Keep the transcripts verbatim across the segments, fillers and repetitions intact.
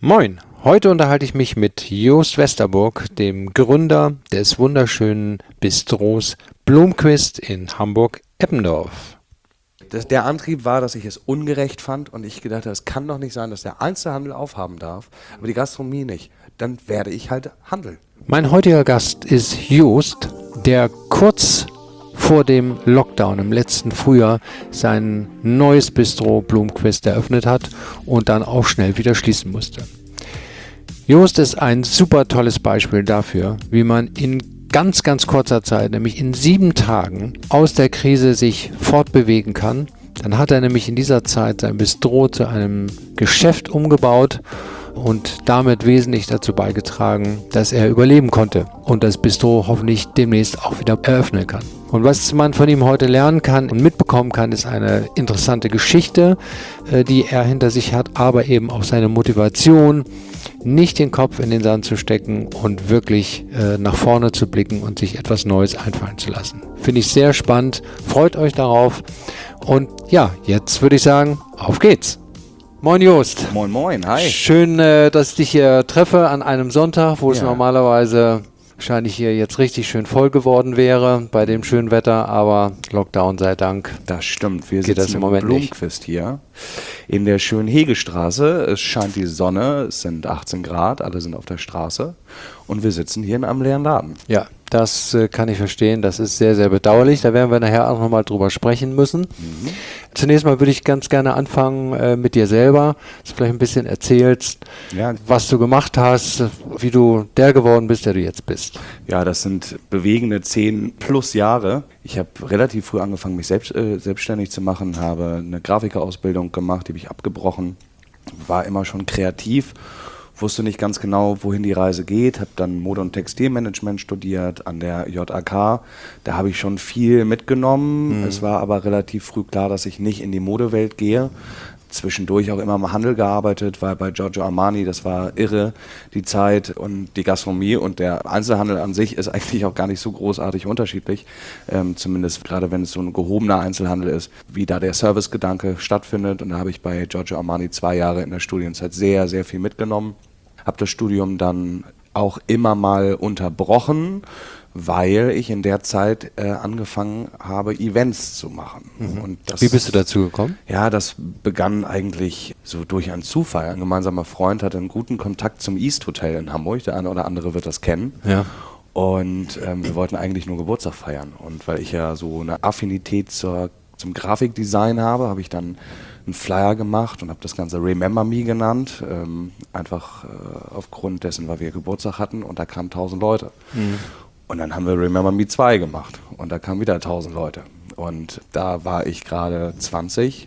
Moin, heute unterhalte ich mich mit Joost Westerburg, dem Gründer des wunderschönen Bistros Blomquist in Hamburg-Eppendorf. Das, der Antrieb war, dass ich es ungerecht fand und ich gedacht habe, es kann doch nicht sein, dass der Einzelhandel aufhaben darf, aber die Gastronomie nicht. Dann werde ich halt handeln. Mein heutiger Gast ist Joost, der kurz vor dem Lockdown im letzten Frühjahr sein neues Bistro Blomquist eröffnet hat und dann auch schnell wieder schließen musste. Joost ist ein super tolles Beispiel dafür, wie man in ganz, ganz kurzer Zeit, nämlich in sieben Tagen, aus der Krise sich fortbewegen kann. Dann hat er nämlich in dieser Zeit sein Bistro zu einem Geschäft umgebaut und damit wesentlich dazu beigetragen, dass er überleben konnte und das Bistro hoffentlich demnächst auch wieder eröffnen kann. Und was man von ihm heute lernen kann und mitbekommen kann, ist eine interessante Geschichte, die er hinter sich hat, aber eben auch seine Motivation, nicht den Kopf in den Sand zu stecken und wirklich äh, nach vorne zu blicken und sich etwas Neues einfallen zu lassen. Finde ich sehr spannend, freut euch darauf und ja, jetzt würde ich sagen, auf geht's. Moin Joost. Moin moin, hi. Schön, äh, dass ich dich hier treffe an einem Sonntag, wo ja. es normalerweise wahrscheinlich hier jetzt richtig schön voll geworden wäre bei dem schönen Wetter, aber Lockdown sei Dank. Das stimmt, wir sitzen das im Moment Blomquist nicht. Hier in der schönen Hegestraße. Es scheint die Sonne, es sind achtzehn Grad, alle sind auf der Straße und wir sitzen hier in einem leeren Laden. Ja, das äh, kann ich verstehen, das ist sehr, sehr bedauerlich, da werden wir nachher auch nochmal drüber sprechen müssen. Mhm. Zunächst mal würde ich ganz gerne anfangen äh, mit dir selber, dass du vielleicht ein bisschen erzählst, ja. was du gemacht hast, wie du der geworden bist, der du jetzt bist. Ja, das sind bewegende zehn plus Jahre. Ich habe relativ früh angefangen, mich selbst, äh, selbstständig zu machen, habe eine Grafikerausbildung gemacht, die habe ich abgebrochen, war immer schon kreativ, wusste nicht ganz genau, wohin die Reise geht, habe dann Mode- und Textilmanagement studiert an der J A K. Da habe ich schon viel mitgenommen. Mhm. Es war aber relativ früh klar, dass ich nicht in die Modewelt gehe. Zwischendurch auch immer im Handel gearbeitet, war bei Giorgio Armani, das war irre, die Zeit und die Gastronomie und der Einzelhandel an sich ist eigentlich auch gar nicht so großartig unterschiedlich, ähm, zumindest gerade wenn es so ein gehobener Einzelhandel ist, wie da der Servicegedanke stattfindet und da habe ich bei Giorgio Armani zwei Jahre in der Studienzeit sehr, sehr viel mitgenommen, habe das Studium dann auch immer mal unterbrochen, weil ich in der Zeit äh, angefangen habe, Events zu machen. Mhm. Und das, Wie bist du dazu gekommen? Ja, das begann eigentlich so durch einen Zufall. Ein gemeinsamer Freund hatte einen guten Kontakt zum East Hotel in Hamburg. Der eine oder andere wird das kennen. Ja. Und ähm, wir wollten eigentlich nur Geburtstag feiern. Und weil ich ja so eine Affinität zur, zum Grafikdesign habe, habe ich dann einen Flyer gemacht und habe das Ganze Remember Me genannt. Ähm, einfach äh, aufgrund dessen, weil wir Geburtstag hatten und da kamen tausend Leute. Mhm. Und dann haben wir Remember Me zwei gemacht und da kamen wieder tausend Leute. Und da war ich gerade zwanzig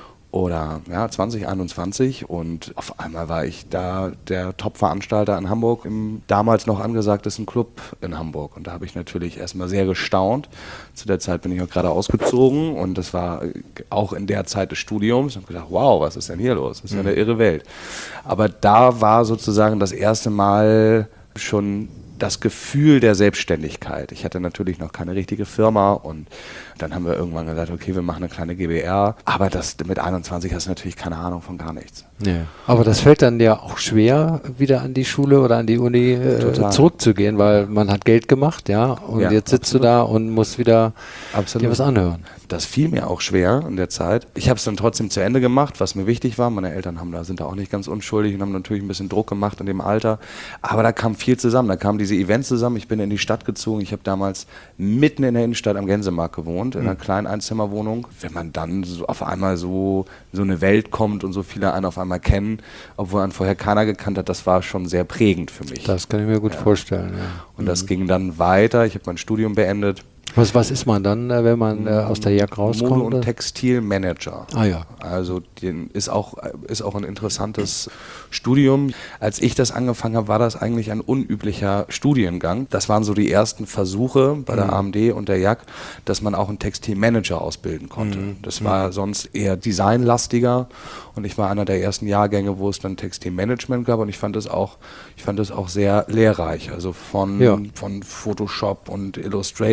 oder ja, zwanzig, einundzwanzig und auf einmal war ich da der Top-Veranstalter in Hamburg im damals noch angesagtesten Club in Hamburg. Und da habe ich natürlich erstmal sehr gestaunt. Zu der Zeit bin ich auch gerade ausgezogen und das war auch in der Zeit des Studiums. Ich habe gedacht, wow, was ist denn hier los? Das ist ja eine irre Welt. Aber da war sozusagen das erste Mal schon das Gefühl der Selbstständigkeit. Ich hatte natürlich noch keine richtige Firma und dann haben wir irgendwann gesagt, okay, wir machen eine kleine G b R, aber das mit einundzwanzig hast du natürlich keine Ahnung von gar nichts. Ja. Aber das fällt dann ja auch schwer, wieder an die Schule oder an die Uni äh, zurückzugehen, weil man hat Geld gemacht, ja, und ja, jetzt sitzt absolut. Du da und musst wieder absolut. Dir was anhören. Das fiel mir auch schwer in der Zeit. Ich habe es dann trotzdem zu Ende gemacht, was mir wichtig war. Meine Eltern haben da, sind da auch nicht ganz unschuldig und haben natürlich ein bisschen Druck gemacht in dem Alter. Aber da kam viel zusammen. Da kamen diese Events zusammen. Ich bin in die Stadt gezogen. Ich habe damals mitten in der Innenstadt am Gänsemarkt gewohnt, in einer kleinen Einzimmerwohnung. Wenn man dann so auf einmal so so eine Welt kommt und so viele einen auf einmal kennen, obwohl einen vorher keiner gekannt hat, das war schon sehr prägend für mich. Das kann ich mir gut ja. vorstellen. Ja. Und mhm. das ging dann weiter. Ich habe mein Studium beendet. Was, was ist man dann, wenn man äh, aus der Jagd rauskommt? Mode- und Textilmanager. Ah ja. Also den ist auch, ist auch ein interessantes Studium. Als ich das angefangen habe, war das eigentlich ein unüblicher Studiengang. Das waren so die ersten Versuche bei mhm. der A M D und der Jagd, dass man auch einen Textilmanager ausbilden konnte. Mhm. Das war mhm. sonst eher designlastiger und ich war einer der ersten Jahrgänge, wo es dann Textilmanagement gab und ich fand es auch, ich fand es auch sehr lehrreich. Also von, ja. von Photoshop und Illustrator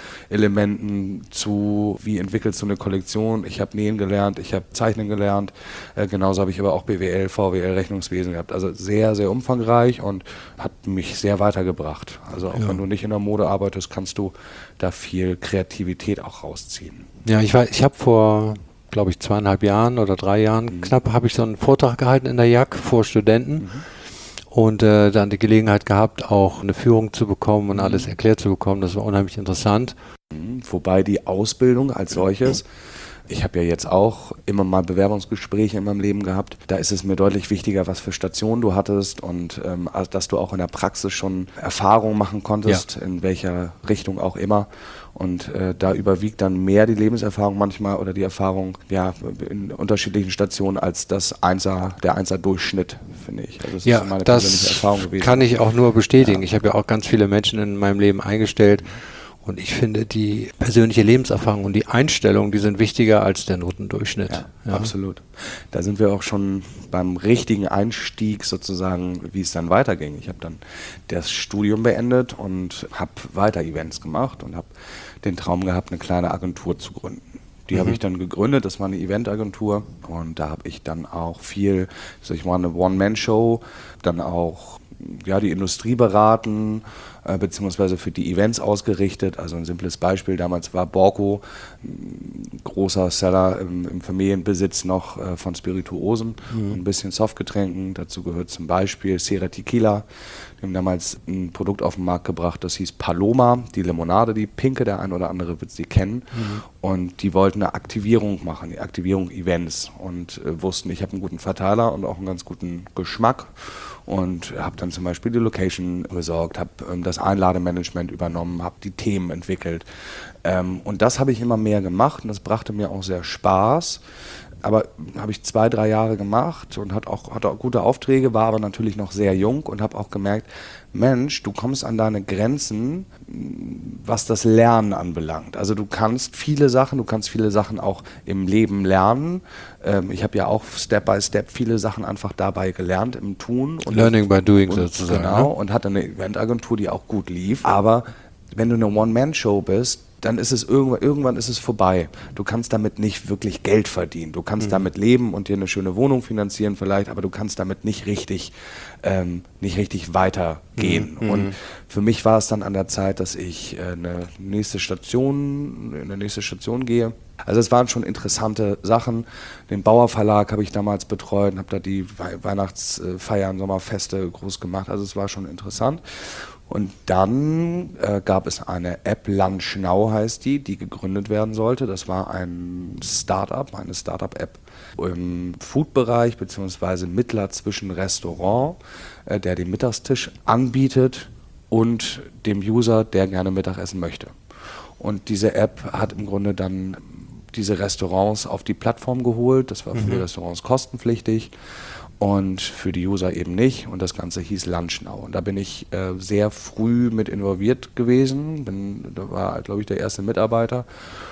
Elementen zu, wie entwickelst du eine Kollektion. Ich habe Nähen gelernt, ich habe Zeichnen gelernt, äh, genauso habe ich aber auch B W L, V W L, Rechnungswesen gehabt. Also sehr, sehr umfangreich und hat mich sehr weitergebracht. Also auch Ja. wenn du nicht in der Mode arbeitest, kannst du da viel Kreativität auch rausziehen. Ja, ich war, ich habe vor, glaube ich, zweieinhalb Jahren oder drei Jahren Mhm. knapp, habe ich so einen Vortrag gehalten in der J A K vor Studenten Mhm. und äh, dann die Gelegenheit gehabt, auch eine Führung zu bekommen und Mhm. alles erklärt zu bekommen. Das war unheimlich interessant. Wobei die Ausbildung als solches, ich habe ja jetzt auch immer mal Bewerbungsgespräche in meinem Leben gehabt, da ist es mir deutlich wichtiger, was für Stationen du hattest und ähm, also, dass du auch in der Praxis schon Erfahrungen machen konntest, ja. in welcher Richtung auch immer. Und äh, da überwiegt dann mehr die Lebenserfahrung manchmal oder die Erfahrung ja, in unterschiedlichen Stationen als das Einser, der Einser-Durchschnitt, finde ich. Also das ja, ist meine das persönliche Erfahrung gewesen. Kann ich auch nur bestätigen. Ja. Ich habe ja auch ganz viele Menschen in meinem Leben eingestellt. Und ich finde, die persönliche Lebenserfahrung und die Einstellung, die sind wichtiger als der Notendurchschnitt. Ja, ja. Absolut. Da sind wir auch schon beim richtigen Einstieg sozusagen, wie es dann weiterging. Ich habe dann das Studium beendet und habe weiter Events gemacht und habe den Traum gehabt, eine kleine Agentur zu gründen. Die mhm. habe ich dann gegründet, das war eine Eventagentur und da habe ich dann auch viel, also ich war eine One-Man-Show, dann auch ja, die Industrie beraten, äh, beziehungsweise für die Events ausgerichtet. Also ein simples Beispiel, damals war Borco ein großer Seller im, im Familienbesitz noch äh, von Spirituosen mhm. und ein bisschen Softgetränken. Dazu gehört zum Beispiel Sierra Tequila. Die haben damals ein Produkt auf den Markt gebracht, das hieß Paloma, die Limonade, die pinke, der ein oder andere wird sie kennen. Mhm. Und die wollten eine Aktivierung machen, die Aktivierung Events und äh, wussten, ich habe einen guten Verteiler und auch einen ganz guten Geschmack. Und habe dann zum Beispiel die Location besorgt, habe ähm, das Einlademanagement übernommen, habe die Themen entwickelt. Ähm, und das habe ich immer mehr gemacht und das brachte mir auch sehr Spaß. Aber habe ich zwei, drei Jahre gemacht und hat auch, hatte auch gute Aufträge, war aber natürlich noch sehr jung und habe auch gemerkt, Mensch, du kommst an deine Grenzen, was das Lernen anbelangt. Also du kannst viele Sachen, du kannst viele Sachen auch im Leben lernen. Ähm, ich habe ja auch Step by Step viele Sachen einfach dabei gelernt im Tun. Und Learning by doing und, sozusagen. Genau, ne? und hatte eine Eventagentur, die auch gut lief. Aber wenn du eine One-Man-Show bist, dann ist es irgendwann, irgendwann ist es vorbei. Du kannst damit nicht wirklich Geld verdienen. Du kannst mhm. damit leben und dir eine schöne Wohnung finanzieren vielleicht, aber du kannst damit nicht richtig, ähm, nicht richtig weitergehen. Mhm. Und für mich war es dann an der Zeit, dass ich äh, eine nächste Station, in eine nächste Station gehe. Also es waren schon interessante Sachen. Den Bauer Verlag habe ich damals betreut und habe da die We- Weihnachtsfeiern, Sommerfeste groß gemacht. Also es war schon interessant. Und dann äh, gab es eine App, Lunch Now heißt die, die gegründet werden sollte. Das war ein Startup, eine Startup-App im Food-Bereich beziehungsweise Mittler zwischen Restaurant, äh, der den Mittagstisch anbietet und dem User, der gerne Mittag essen möchte. Und diese App hat im Grunde dann diese Restaurants auf die Plattform geholt. Das war für mhm. die Restaurants kostenpflichtig. Und für die User eben nicht. Und das Ganze hieß Lunch Now. Und da bin ich äh, sehr früh mit involviert gewesen. Bin, da war, glaube ich, der erste Mitarbeiter.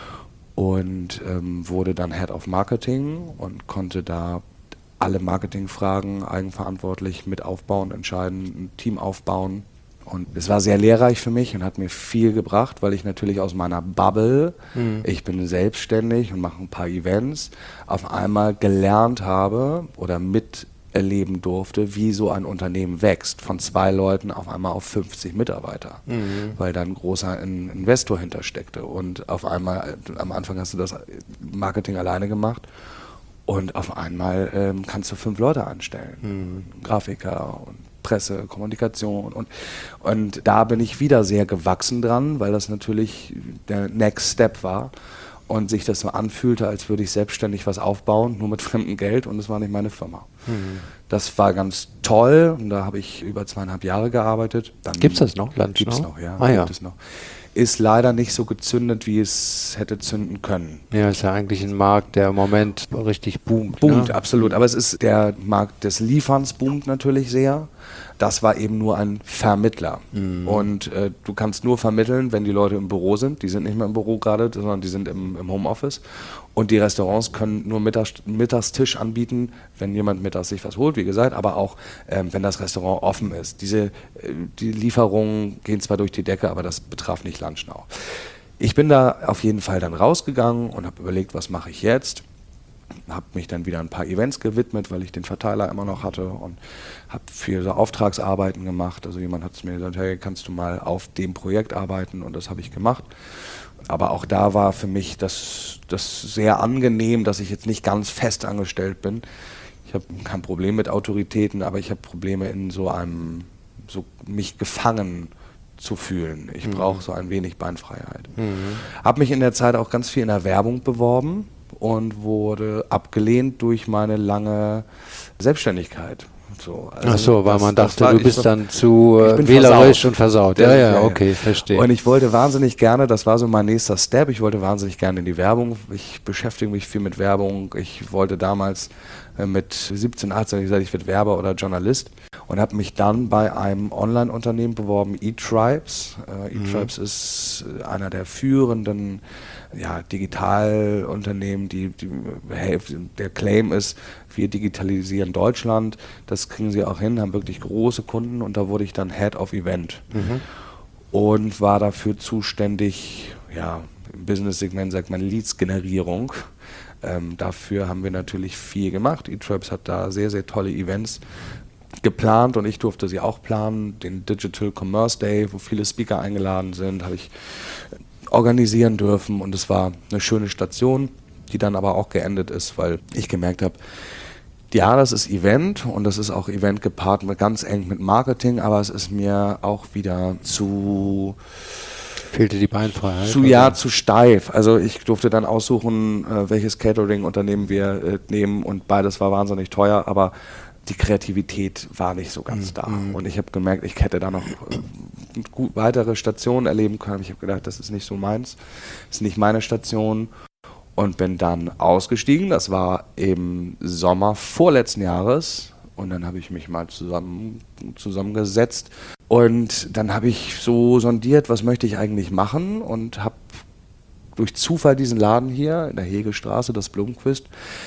Und ähm, wurde dann Head of Marketing und konnte da alle Marketingfragen eigenverantwortlich mit aufbauen, entscheiden, ein Team aufbauen. Und es war sehr lehrreich für mich und hat mir viel gebracht, weil ich natürlich aus meiner Bubble, mhm. ich bin selbstständig und mache ein paar Events, auf einmal gelernt habe oder miterleben durfte, wie so ein Unternehmen wächst. Von zwei Leuten auf einmal auf fünfzig Mitarbeiter, mhm. weil da ein großer Investor hintersteckte. Und auf einmal, am Anfang hast du das Marketing alleine gemacht. Und auf einmal ähm, kannst du fünf Leute anstellen, mhm. Grafiker und Presse, Kommunikation und, und da bin ich wieder sehr gewachsen dran, weil das natürlich der Next Step war und sich das so anfühlte, als würde ich selbstständig was aufbauen, nur mit fremdem Geld und es war nicht meine Firma. Mhm. Das war ganz toll und da habe ich über zweieinhalb Jahre gearbeitet. Gibt es das noch? Gibt es noch, ja. Ah, ja. Gibt es noch. Ist leider nicht so gezündet, wie es hätte zünden können. Ja, ist ja eigentlich ein Markt, der im Moment richtig boomt. Boomt, ne? absolut. Aber es ist der Markt des Lieferns boomt natürlich sehr. Das war eben nur ein Vermittler. Mhm. Und äh, du kannst nur vermitteln, wenn die Leute im Büro sind. Die sind nicht mehr im Büro gerade, sondern die sind im, im Homeoffice. Und die Restaurants können nur Mittags, Mittagstisch anbieten, wenn jemand mittags sich was holt, wie gesagt, aber auch, ähm, wenn das Restaurant offen ist. Diese, äh, die Lieferungen gehen zwar durch die Decke, aber das betraf nicht Lunch Now. ich bin da auf jeden Fall dann rausgegangen und habe überlegt, was mache ich jetzt. Habe mich dann wieder ein paar Events gewidmet, weil ich den Verteiler immer noch hatte und habe viele so Auftragsarbeiten gemacht. Also jemand hat es mir gesagt, hey, kannst du mal auf dem Projekt arbeiten, und das habe ich gemacht. Aber auch da war für mich das, das sehr angenehm, dass ich jetzt nicht ganz fest angestellt bin. Ich habe kein Problem mit Autoritäten, aber ich habe Probleme in so einem, so mich gefangen zu fühlen. Ich mhm. brauche so ein wenig Beinfreiheit. Mhm. Habe mich in der Zeit auch ganz viel in der Werbung beworben und wurde abgelehnt durch meine lange Selbstständigkeit. So, also Ach so, weil das, man dachte, war, du bist so, dann zu wählerisch und versaut. Ja, ja, ja, okay, verstehe. Und ich wollte wahnsinnig gerne, das war so mein nächster Step, ich wollte wahnsinnig gerne in die Werbung. Ich beschäftige mich viel mit Werbung. Ich wollte damals äh, mit siebzehn, achtzehn gesagt, ich werde Werber oder Journalist, und habe mich dann bei einem Online-Unternehmen beworben, eTribes. Äh, eTribes mhm. ist einer der führenden ja, Digitalunternehmen, die, die, der Claim ist, wir digitalisieren Deutschland. Das kriegen sie auch hin, haben wirklich große Kunden, und da wurde ich dann Head of Event mhm. und war dafür zuständig, ja, im Business-Segment sagt man Leads-Generierung. Ähm, dafür haben wir natürlich viel gemacht. eTribes hat da sehr, sehr tolle Events geplant, und ich durfte sie auch planen. Den Digital Commerce Day, wo viele Speaker eingeladen sind, habe ich organisieren dürfen, und es war eine schöne Station, die dann aber auch geendet ist, weil ich gemerkt habe, ja, das ist Event, und das ist auch Event gepaart mit ganz eng mit Marketing, aber es ist mir auch wieder zu fehlte die Beinfreiheit? Zu, ja, zu steif. Also ich durfte dann aussuchen, äh, welches Catering-Unternehmen wir äh, nehmen, und beides war wahnsinnig teuer, aber die Kreativität war nicht so ganz mm, da. Mm. Und ich habe gemerkt, ich hätte da noch äh, gut weitere Stationen erleben können. Ich habe gedacht, das ist nicht so meins, das ist nicht meine Station, und bin dann ausgestiegen. Das war im Sommer vorletzten Jahres, und dann habe ich mich mal zusammen, zusammengesetzt, und dann habe ich so sondiert, was möchte ich eigentlich machen, und habe durch Zufall diesen Laden hier in der Hegestraße, das Blomquist,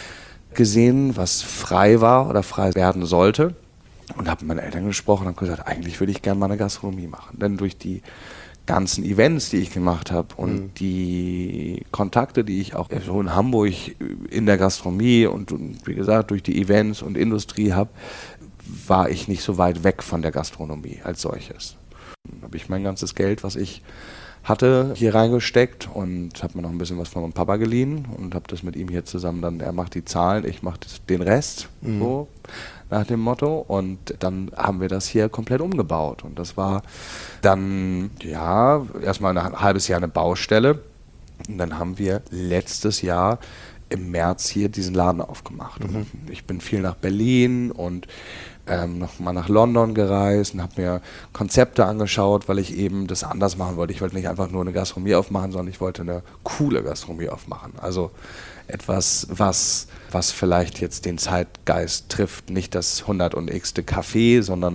gesehen, was frei war oder frei werden sollte, und habe mit meinen Eltern gesprochen und habe gesagt, eigentlich würde ich gerne mal eine Gastronomie machen. Denn durch die ganzen Events, die ich gemacht habe, und mhm. die Kontakte, die ich auch so in Hamburg in der Gastronomie und, und wie gesagt durch die Events und Industrie habe, war ich nicht so weit weg von der Gastronomie als solches. Dann habe ich mein ganzes Geld, was ich hatte, hier reingesteckt, und habe mir noch ein bisschen was von meinem Papa geliehen und habe das mit ihm hier zusammen dann, er macht die Zahlen, ich mache den Rest, mhm. so nach dem Motto, und dann haben wir das hier komplett umgebaut, und das war dann, ja, erstmal ein halbes Jahr eine Baustelle, und dann haben wir letztes Jahr im März hier diesen Laden aufgemacht. Mhm. Und ich bin viel nach Berlin und Ähm, noch mal nach London gereist und habe mir Konzepte angeschaut, weil ich eben das anders machen wollte. Ich wollte nicht einfach nur eine Gastronomie aufmachen, sondern ich wollte eine coole Gastronomie aufmachen. Also etwas, was, was vielleicht jetzt den Zeitgeist trifft. Nicht das hundert und x-te Café, sondern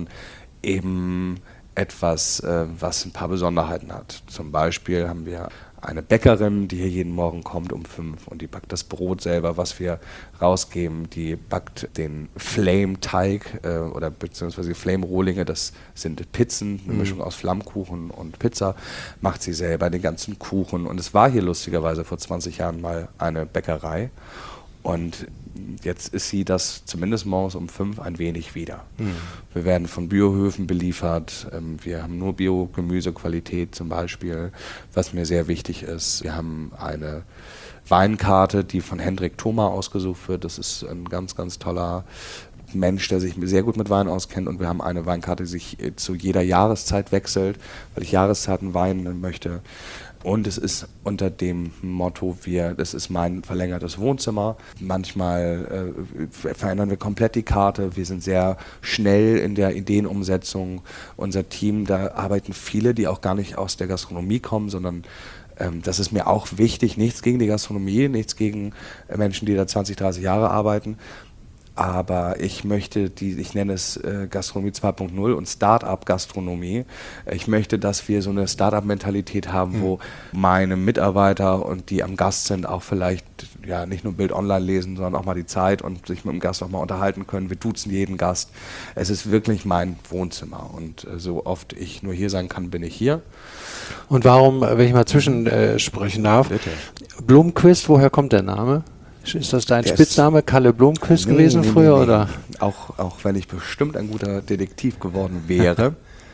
eben etwas, äh, was ein paar Besonderheiten hat. Zum Beispiel haben wir eine Bäckerin, die hier jeden Morgen kommt um fünf, und die backt das Brot selber, was wir rausgeben. Die backt den Flame-Teig äh, oder beziehungsweise Flame-Rohlinge, das sind Pizzen, eine mhm. Mischung aus Flammkuchen und Pizza, macht sie selber, den ganzen Kuchen. Und es war hier lustigerweise vor zwanzig Jahren mal eine Bäckerei, und jetzt ist sie das zumindest morgens um fünf ein wenig wieder. Mhm. Wir werden von Biohöfen beliefert, ähm, wir haben nur Bio-Gemüsequalität zum Beispiel, was mir sehr wichtig ist. Wir haben eine Weinkarte, die von Hendrik Thoma ausgesucht wird. Das ist ein ganz, ganz toller Mensch, der sich sehr gut mit Wein auskennt, und wir haben eine Weinkarte, die sich zu jeder Jahreszeit wechselt, weil ich Jahreszeiten weinen möchte. Und es ist unter dem Motto, wir, das ist mein verlängertes Wohnzimmer. Manchmal äh, verändern wir komplett die Karte. Wir sind sehr schnell in der Ideenumsetzung. Unser Team, da arbeiten viele, die auch gar nicht aus der Gastronomie kommen, sondern ähm, das ist mir auch wichtig. Nichts gegen die Gastronomie, nichts gegen Menschen, die da zwanzig, dreißig Jahre arbeiten. aber ich möchte die, ich nenne es äh, Gastronomie zwei Punkt null und Start-up-Gastronomie. Ich möchte, dass wir so eine Start-up-Mentalität haben, mhm. wo meine Mitarbeiter und die am Gast sind auch vielleicht ja nicht nur Bild online lesen, sondern auch mal die Zeit und sich mit dem Gast auch mal unterhalten können. Wir duzen jeden Gast. Es ist wirklich mein Wohnzimmer und äh, so oft ich nur hier sein kann, bin ich hier. Und warum, wenn ich mal zwischensprechen äh, darf, Bitte. Blomqvist, woher kommt der Name? Ist das dein Der Spitzname, Kalle Blomqvist nee, gewesen nee, früher? Nee, nee. Oder? Auch, auch wenn ich bestimmt ein guter Detektiv geworden wäre.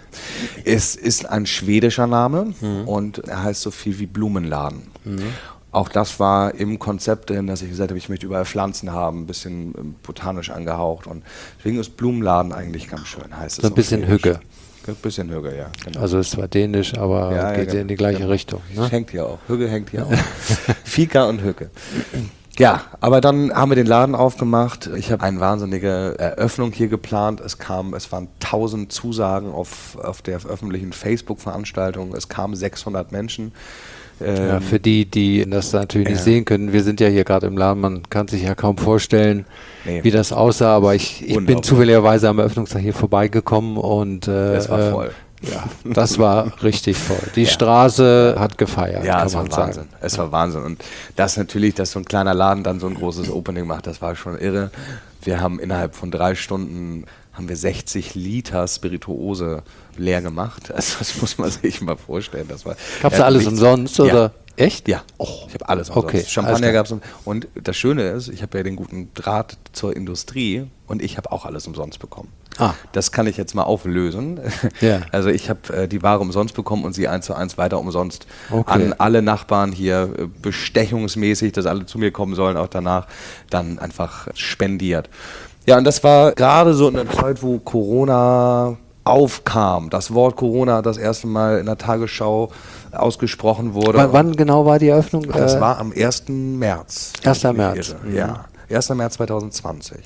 Es ist ein schwedischer Name mhm. und er heißt so viel wie Blumenladen. Mhm. Auch das war im Konzept drin, dass ich gesagt habe, ich möchte überall Pflanzen haben, ein bisschen botanisch angehaucht. Und deswegen ist Blumenladen eigentlich ganz schön, heißt es. So ein bisschen schwedisch. Hügge. Ein bisschen Hügge, ja. Genau. Also es war dänisch, aber ja, geht ja, in die gleiche genau. Richtung. Ne? Hängt hier auch. Hügge hängt hier auch. Fika und Hügge. Ja, aber dann haben wir den Laden aufgemacht. Ich habe eine wahnsinnige Eröffnung hier geplant. Es kam, es waren tausend Zusagen auf, auf der öffentlichen Facebook-Veranstaltung. Es kamen sechshundert Menschen. Ähm, ja, für die, die das natürlich nicht ja. sehen können, wir sind ja hier gerade im Laden, man kann sich ja kaum vorstellen, nee. wie das aussah, aber ich, ich bin zufälligerweise am Eröffnungstag hier vorbeigekommen und äh, es war voll. Ja, das war richtig voll. Die ja. Straße hat gefeiert, ja, kann es man war Wahnsinn. sagen. Es war Wahnsinn. Und das natürlich, dass so ein kleiner Laden dann so ein großes Opening macht, das war schon irre. Wir haben innerhalb von drei Stunden haben wir sechzig Liter Spirituose leer gemacht. Also das muss man sich mal vorstellen. Das war, Gab es da alles umsonst, oder? Ja. Echt? Ja, oh, ich habe alles umsonst. Okay, Champagner gab es. Und das Schöne ist, ich habe ja den guten Draht zur Industrie und ich habe auch alles umsonst bekommen. Ah. Das kann ich jetzt mal auflösen. Ja. Also ich habe äh, die Ware umsonst bekommen und sie eins zu eins weiter umsonst okay. an alle Nachbarn hier äh, bestechungsmäßig, dass alle zu mir kommen sollen, auch danach dann einfach spendiert. Ja, und das war gerade so in der Zeit, wo Corona aufkam. Das Wort Corona das erste Mal in der Tagesschau ausgesprochen wurde. W- wann genau war die Eröffnung? Das war am ersten März. ersten März. Mhm. Ja, ersten März zwanzig zwanzig.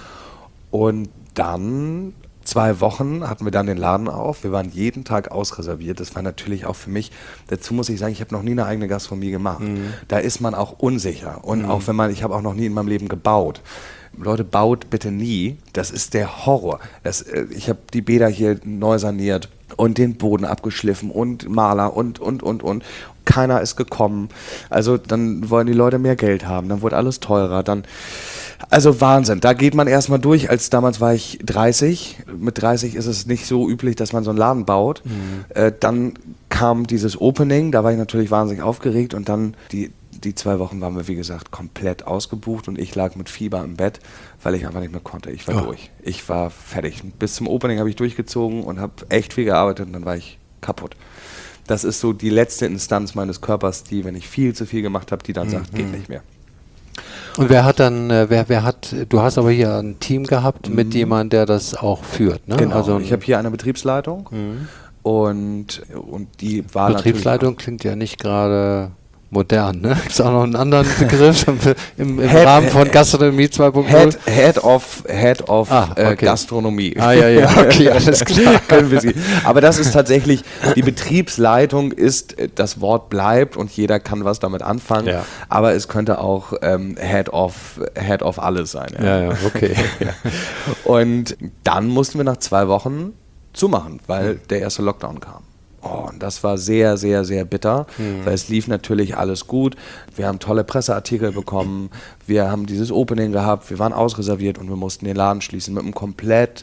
Und dann, zwei Wochen hatten wir dann den Laden auf. Wir waren jeden Tag ausreserviert. Das war natürlich auch für mich, dazu muss ich sagen, ich habe noch nie eine eigene Gastronomie gemacht. Mhm. Da ist man auch unsicher. Und mhm. auch wenn man, ich habe auch noch nie in meinem Leben gebaut. Leute, baut bitte nie. Das ist der Horror. Das, ich habe die Bäder hier neu saniert und den Boden abgeschliffen und Maler und, und, und, und. Keiner ist gekommen. Also dann wollen die Leute mehr Geld haben. Dann wurde alles teurer. Dann, also Wahnsinn. Da geht man erstmal durch. Als damals war ich dreißig. Mit dreißig ist es nicht so üblich, dass man so einen Laden baut. Mhm. Äh, dann kam dieses Opening. Da war ich natürlich wahnsinnig aufgeregt. Und dann die Die zwei Wochen waren wir, wie gesagt, komplett ausgebucht und ich lag mit Fieber im Bett, weil ich einfach nicht mehr konnte. Ich war oh. durch. Ich war fertig. Bis zum Opening habe ich durchgezogen und habe echt viel gearbeitet und dann war ich kaputt. Das ist so die letzte Instanz meines Körpers, die, wenn ich viel zu viel gemacht habe, die dann mhm. sagt, geht nicht mehr. Und wer hat dann, äh, wer, wer hat, du hast aber hier ein Team gehabt mhm. mit jemandem, der das auch führt, ne? Genau, also ich habe hier eine Betriebsleitung mhm. und, und die war Betriebsleitung klingt ja nicht gerade modern, ne? Gibt es auch noch einen anderen Begriff im, im Head, Rahmen von Gastronomie zwei Punkt null? Head, Head of, Head of ah, okay. äh, Gastronomie. Ah, ja, ja, okay, alles klar. Können wir sie. Aber das ist tatsächlich, die Betriebsleitung ist, das Wort bleibt und jeder kann was damit anfangen, ja. aber es könnte auch ähm, Head of, Head of alles sein. Ja, ja, ja okay. ja. Und dann mussten wir nach zwei Wochen zumachen, weil mhm. der erste Lockdown kam. Oh, und das war sehr, sehr, sehr bitter, mhm. weil es lief natürlich alles gut. Wir haben tolle Presseartikel bekommen, wir haben dieses Opening gehabt, wir waren ausreserviert und wir mussten den Laden schließen mit einem komplett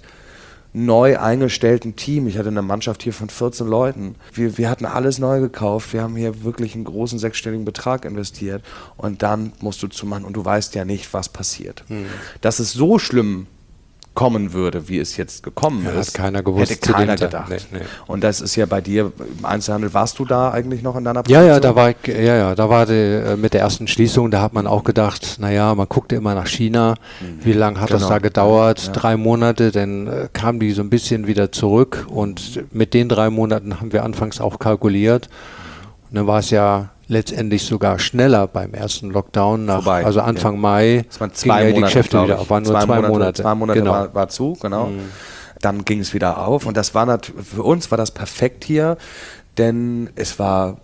neu eingestellten Team. Ich hatte eine Mannschaft hier von vierzehn Leuten. Wir, wir hatten alles neu gekauft, wir haben hier wirklich einen großen sechsstelligen Betrag investiert und dann musst du zumachen und du weißt ja nicht, was passiert. Mhm. Das ist so schlimm kommen würde, wie es jetzt gekommen ja, ist, hat keiner gewusst, hätte keiner gedacht. Nee, nee. Und das ist ja bei dir im Einzelhandel, warst du da eigentlich noch in deiner Produktion? Ja, ja, da war ich, ja, ja, da war die, äh, mit der ersten Schließung, da hat man auch gedacht, naja, man guckte immer nach China, mhm. wie lange hat genau. das da gedauert? Ja. Drei Monate, dann äh, kam die so ein bisschen wieder zurück und mit den drei Monaten haben wir anfangs auch kalkuliert. Und dann war es ja letztendlich sogar schneller beim ersten Lockdown, nach, Vorbei, also Anfang ja. Mai das waren zwei gingen ja Monate, die Geschäfte wieder auf, waren nur zwei, zwei Monate, Monate. Zwei Monate genau. war, war zu, genau. Mhm. Dann ging es wieder auf und das war nat- für uns war das perfekt hier, denn es war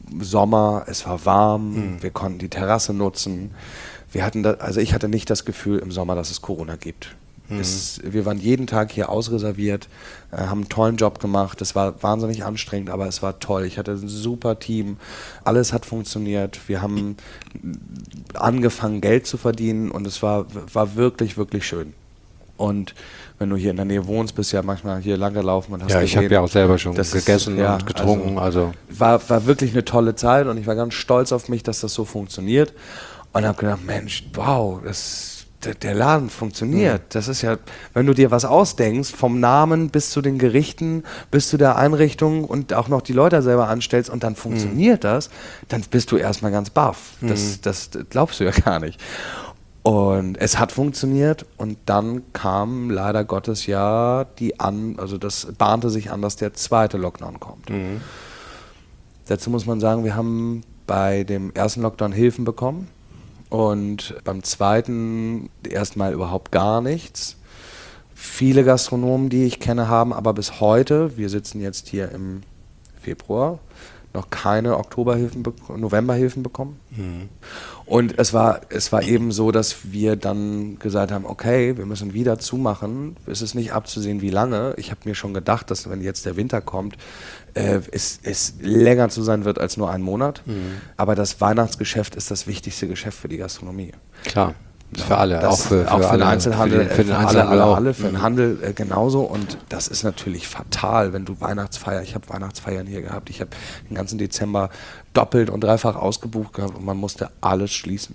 Sommer, es war warm, Mhm. wir konnten die Terrasse nutzen. Wir hatten da, also ich hatte nicht das Gefühl im Sommer, dass es Corona gibt. Mhm. Es, wir waren jeden Tag hier ausreserviert, äh, haben einen tollen Job gemacht. Es war wahnsinnig anstrengend, aber es war toll. Ich hatte ein super Team. Alles hat funktioniert. Wir haben angefangen, Geld zu verdienen und es war, war wirklich, wirklich schön. Und wenn du hier in der Nähe wohnst, bist du ja manchmal hier lang gelaufen und hast Ja, ich gesehen, habe ja auch selber schon das ist- gegessen ja, und getrunken. Also, war, war wirklich eine tolle Zeit und ich war ganz stolz auf mich, dass das so funktioniert. Und habe gedacht, Mensch, wow, das, der, der Laden funktioniert. Das ist ja, wenn du dir was ausdenkst, vom Namen bis zu den Gerichten, bis zu der Einrichtung und auch noch die Leute selber anstellst und dann funktioniert das, dann bist du erstmal ganz baff. Das, das glaubst du ja gar nicht. Und es hat funktioniert und dann kam leider Gottes ja die an, also das bahnte sich an, dass der zweite Lockdown kommt. mhm. Dazu muss man sagen, wir haben bei dem ersten Lockdown Hilfen bekommen und beim zweiten erstmal überhaupt gar nichts. Viele Gastronomen, die ich kenne, haben aber bis heute, wir sitzen jetzt hier im Februar, noch keine Oktoberhilfen, Novemberhilfen bekommen. Mhm. Und es war, es war eben so, dass wir dann gesagt haben, okay, wir müssen wieder zumachen. Es ist nicht abzusehen, wie lange. Ich habe mir schon gedacht, dass wenn jetzt der Winter kommt, äh, es, es länger zu sein wird als nur ein Monat. Mhm. Aber das Weihnachtsgeschäft ist das wichtigste Geschäft für die Gastronomie. Klar. Für alle, Das, auch für, für, auch für alle, den Einzelhandel, für den, für den äh, Einzelhandel alle, alle, auch. alle, für den Mhm. Handel äh, genauso. Und das ist natürlich fatal, wenn du Weihnachtsfeier, ich habe Weihnachtsfeiern hier gehabt, ich habe den ganzen Dezember doppelt und dreifach ausgebucht gehabt und man musste alles schließen.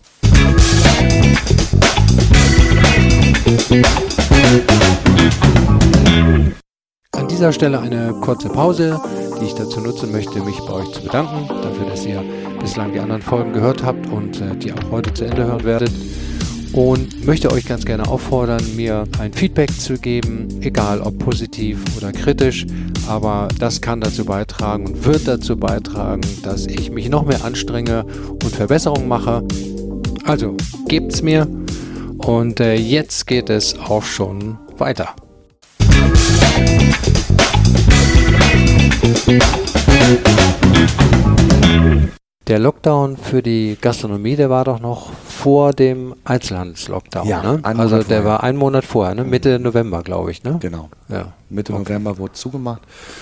An dieser Stelle eine kurze Pause, die ich dazu nutzen möchte, mich bei euch zu bedanken, dafür, dass ihr bislang die anderen Folgen gehört habt und äh, die auch heute zu Ende hören werdet. Und möchte euch ganz gerne auffordern, mir ein Feedback zu geben, egal ob positiv oder kritisch, aber das kann dazu beitragen und wird dazu beitragen, dass ich mich noch mehr anstrenge und Verbesserungen mache. Also, gebt's mir und äh, jetzt geht es auch schon weiter. Der Lockdown für die Gastronomie, der war doch noch vor dem Einzelhandelslockdown, Ja, ne? einen Also Monat der vorher. war einen Monat vorher, ne? Mitte November, glaube ich, ne? Genau. Ja. Mitte Okay. November wurde zugemacht.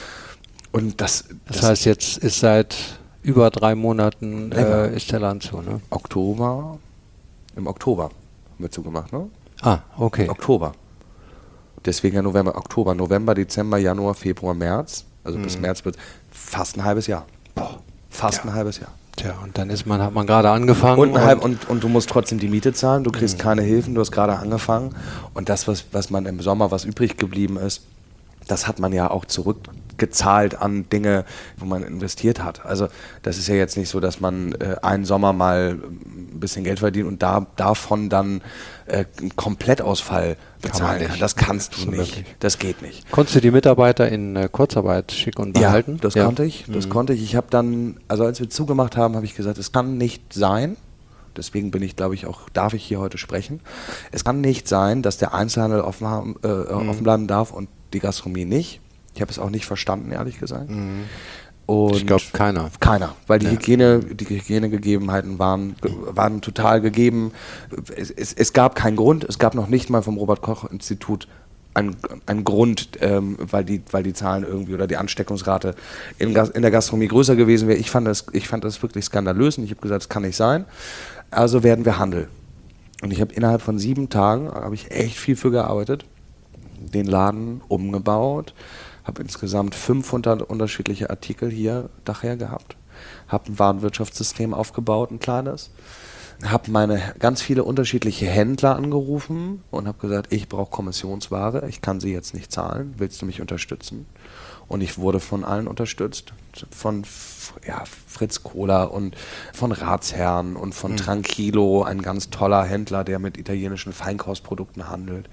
Und das, Das heißt, jetzt ist seit über drei Monaten Länger. äh, ist der Laden zu, ne? Oktober, im Oktober haben wir zugemacht, ne? Ah, okay. Oktober. Deswegen ja November, Oktober, November, Dezember, Januar, Februar, März. Also bis März wird fast ein halbes Jahr. Boah, fast Ja. ein halbes Jahr. Tja, und dann ist man, hat man gerade angefangen. Und, ein halb, und, und du musst trotzdem die Miete zahlen, du kriegst keine Hilfen, du hast gerade angefangen. Und das, was, was man im Sommer, was übrig geblieben ist, das hat man ja auch zurückgezahlt an Dinge, wo man investiert hat. Also das ist ja jetzt nicht so, dass man äh, einen Sommer mal ein bisschen Geld verdient und da, davon dann äh, einen Komplettausfall bezahlen nicht. kann. Das kannst du So nicht. wirklich. Das geht nicht. Konntest du die Mitarbeiter in äh, Kurzarbeit schicken und behalten? Ja, das Ja. konnte ich. Das Mhm. konnte ich. Ich habe dann, also als wir zugemacht haben, habe ich gesagt, es kann nicht sein. Deswegen bin ich, glaube ich, auch, darf ich hier heute sprechen. Es kann nicht sein, dass der Einzelhandel offen, haben, äh, Mhm. offen bleiben darf und die Gastronomie nicht. Ich habe es auch nicht verstanden, ehrlich gesagt. Mhm. Und Ich glaube, keiner. keiner, weil die Ja. Hygiene, die Hygienegegebenheiten waren, waren total gegeben. Es, es, es gab keinen Grund, es gab noch nicht mal vom Robert-Koch-Institut einen, einen Grund, ähm, weil, die, weil die Zahlen irgendwie oder die Ansteckungsrate in, Gas, in der Gastronomie größer gewesen wäre. Ich fand das, ich fand das wirklich skandalös und ich habe gesagt, das kann nicht sein. Also werden wir handeln. Und ich habe innerhalb von sieben Tagen, habe ich echt viel für gearbeitet, den Laden umgebaut, habe insgesamt fünfhundert unterschiedliche Artikel hier daher gehabt, habe ein Warenwirtschaftssystem aufgebaut, ein kleines, habe meine ganz viele unterschiedliche Händler angerufen und habe gesagt, ich brauche Kommissionsware, ich kann sie jetzt nicht zahlen, willst du mich unterstützen? Und ich wurde von allen unterstützt, von ja, Fritz Kohler und von Ratsherrn und von Mhm. Tranquilo, ein ganz toller Händler, der mit italienischen Feinkostprodukten handelt.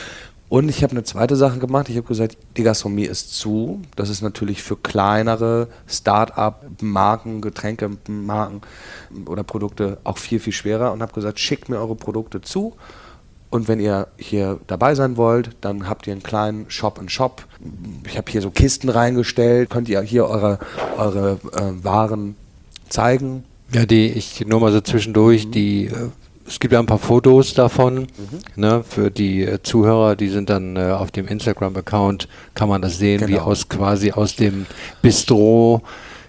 Und ich habe eine zweite Sache gemacht. Ich habe gesagt, die Gastronomie ist zu. Das ist natürlich für kleinere Start-up-Marken, Getränkemarken oder Produkte auch viel, viel schwerer. Und habe gesagt, schickt mir eure Produkte zu. Und wenn ihr hier dabei sein wollt, dann habt ihr einen kleinen Shop-in-Shop. Ich habe hier so Kisten reingestellt. Könnt ihr hier eure, eure äh, Waren zeigen. Ja, die, ich nur mal so zwischendurch, mhm. die, äh, es gibt ja ein paar Fotos davon, mhm. ne, für die äh, Zuhörer, die sind dann äh, auf dem Instagram-Account, kann man das sehen, genau. wie aus quasi aus dem Bistro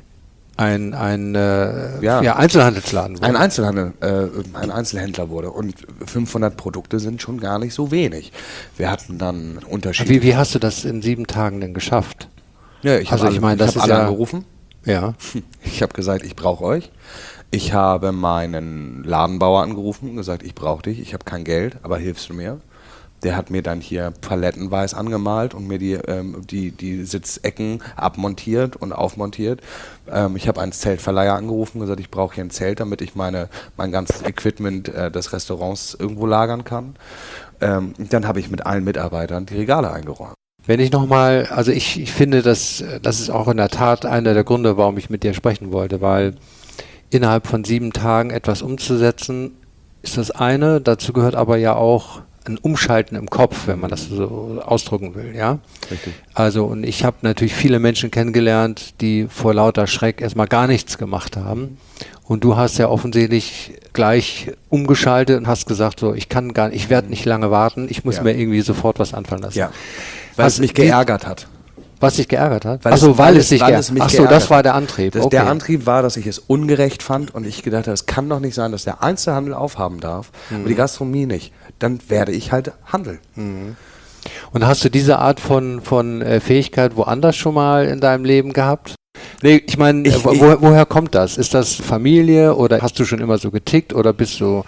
ein, ein äh, ja. Ja, Einzelhandelsladen wurde. Ein Einzelhandel, äh, ein Einzelhändler wurde. Und fünfhundert Produkte sind schon gar nicht so wenig. Wir hatten dann Unterschiede. Wie, wie hast du das in sieben Tagen denn geschafft? Ja, ich habe also, ich mein, hab alle ja, angerufen. Ja. Ich habe gesagt, ich brauche euch. Ich habe meinen Ladenbauer angerufen und gesagt, ich brauche dich, ich habe kein Geld, aber hilfst du mir? Der hat mir dann hier palettenweise angemalt und mir die, ähm, die, die Sitzecken abmontiert und aufmontiert. Ähm, ich habe einen Zeltverleiher angerufen und gesagt, ich brauche hier ein Zelt, damit ich meine, mein ganzes Equipment äh, des Restaurants irgendwo lagern kann. Ähm, dann habe ich mit allen Mitarbeitern die Regale eingeräumt. Wenn ich nochmal, also ich, ich finde, dass, das ist auch in der Tat einer der Gründe, warum ich mit dir sprechen wollte, weil innerhalb von sieben Tagen etwas umzusetzen, ist das eine. Dazu gehört aber ja auch ein Umschalten im Kopf, wenn man das so ausdrücken will, ja. Richtig. Also, und ich habe natürlich viele Menschen kennengelernt, die vor lauter Schreck erstmal gar nichts gemacht haben. Und du hast ja offensichtlich gleich umgeschaltet und hast gesagt, so, ich kann gar nicht, ich werde nicht lange warten, ich muss ja. mir irgendwie sofort was anfangen lassen. Ja. Weil also, es mich geärgert die, hat. Was dich geärgert hat? Weil Achso, es, weil, weil es dich weil geärgert es mich Achso, geärgert das war der Antrieb. Das, okay. Der Antrieb war, dass ich es ungerecht fand und ich gedacht habe, es kann doch nicht sein, dass der Einzelhandel aufhaben darf, mhm. aber die Gastronomie nicht. Dann werde ich halt handeln. Mhm. Und hast du diese Art von, von äh, Fähigkeit woanders schon mal in deinem Leben gehabt? Nee, ich meine, äh, wo, woher kommt das? Ist das Familie oder hast du schon immer so getickt oder bist du,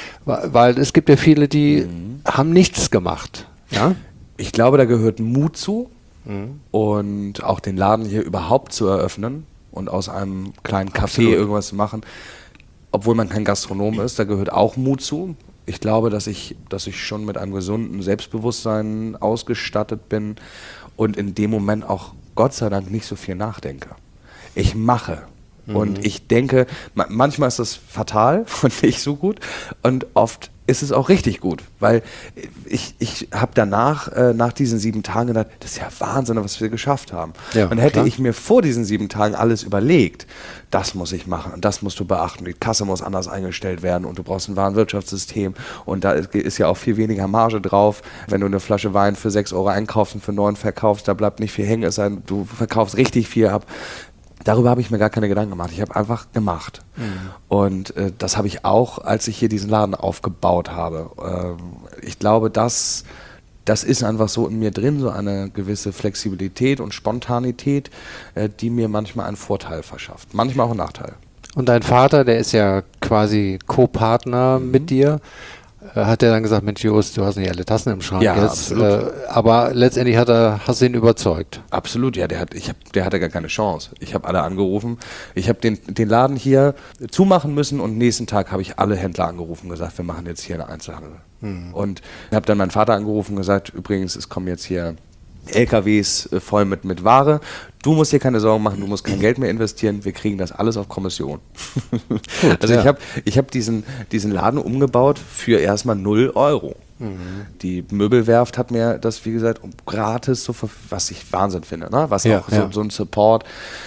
weil es gibt ja viele, die mhm. haben nichts gemacht. Ja? Ich glaube, da gehört Mut zu. Mhm. Und auch den Laden hier überhaupt zu eröffnen und aus einem kleinen Café Absolut. irgendwas zu machen, obwohl man kein Gastronom ist, da gehört auch Mut zu. Ich glaube, dass ich, dass ich schon mit einem gesunden Selbstbewusstsein ausgestattet bin und in dem Moment auch Gott sei Dank nicht so viel nachdenke. Ich mache. Mhm. Und ich denke, ma- manchmal ist das fatal und nicht so gut und oft ist es auch richtig gut, weil ich, ich habe danach, äh, nach diesen sieben Tagen gedacht, das ist ja Wahnsinn, was wir geschafft haben. Ja, und hätte klar. ich mir vor diesen sieben Tagen alles überlegt, das muss ich machen und das musst du beachten, die Kasse muss anders eingestellt werden und du brauchst ein Warenwirtschaftssystem und da ist ja auch viel weniger Marge drauf. Wenn du eine Flasche Wein für sechs Euro einkaufst und für neun verkaufst, da bleibt nicht viel hängen, es sei denn, du verkaufst richtig viel ab. Darüber habe ich mir gar keine Gedanken gemacht. Ich habe einfach gemacht. Mhm. Und äh, das habe ich auch, als ich hier diesen Laden aufgebaut habe. Ähm, ich glaube, das, das ist einfach so in mir drin, so eine gewisse Flexibilität und Spontanität, äh, die mir manchmal einen Vorteil verschafft. Manchmal auch einen Nachteil. Und dein Vater, der ist ja quasi Co-Partner mhm. mit dir. Hat er dann gesagt, Mensch Jost, du hast nicht alle Tassen im Schrank ja, jetzt. Äh, aber letztendlich hat er, hast du ihn überzeugt. Absolut, ja, der, hat, ich hab, der hatte gar keine Chance. Ich habe alle angerufen. Ich habe den, den Laden hier zumachen müssen und nächsten Tag habe ich alle Händler angerufen und gesagt, wir machen jetzt hier einen Einzelhandel. Mhm. Und habe dann meinen Vater angerufen und gesagt, übrigens, es kommen jetzt hier L K Ws voll mit, mit Ware. Du musst dir keine Sorgen machen, du musst kein Geld mehr investieren, wir kriegen das alles auf Kommission. Gut, also ja. ich habe ich hab diesen, diesen Laden umgebaut für erstmal null Euro. Mhm. Die Möbelwerft hat mir das, wie gesagt, gratis, so, was ich Wahnsinn finde, ne? Was ja, auch so, ja. so ein Support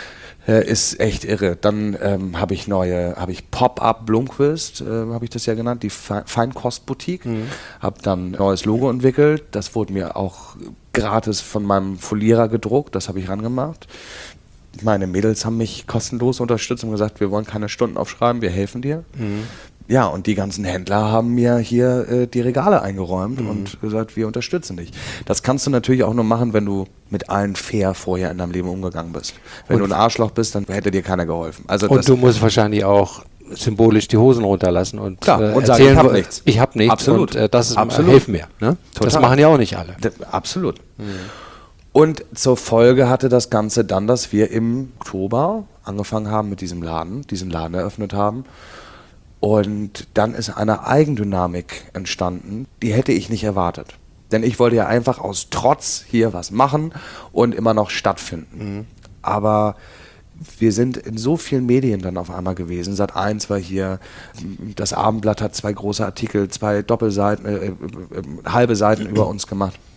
äh, ist echt irre. Dann ähm, habe ich neue, habe ich Pop-Up Blomqvist, äh, habe ich das ja genannt, die Fe- Feinkostboutique. Mhm. Habe dann ein neues Logo entwickelt, das wurde mir auch gratis von meinem Folierer gedruckt, das habe ich rangemacht. Meine Mädels haben mich kostenlos unterstützt und gesagt, wir wollen keine Stunden aufschreiben, wir helfen dir. Mhm. Ja, und die ganzen Händler haben mir hier äh, die Regale eingeräumt mhm. und gesagt, wir unterstützen dich. Das kannst du natürlich auch nur machen, wenn du mit allen fair vorher in deinem Leben umgegangen bist. Wenn und du ein Arschloch bist, dann hätte dir keiner geholfen. Also und das du musst wahrscheinlich auch symbolisch die Hosen runterlassen und, Klar, äh, und sagen, ich habe nichts. Ich habe nichts. Absolut. Und äh, das ist, Absolut. hilf mir. Ne? Das machen ja auch nicht alle. Das, absolut. Mhm. Und zur Folge hatte das Ganze dann, dass wir im Oktober angefangen haben mit diesem Laden, diesen Laden eröffnet haben. Und dann ist eine Eigendynamik entstanden, die hätte ich nicht erwartet. Denn ich wollte ja einfach aus Trotz hier was machen und immer noch stattfinden. Mhm. Aber wir sind in so vielen Medien dann auf einmal gewesen. Sat eins war hier, das Abendblatt hat zwei große Artikel, zwei Doppelseiten, äh, äh, halbe Seiten über uns gemacht.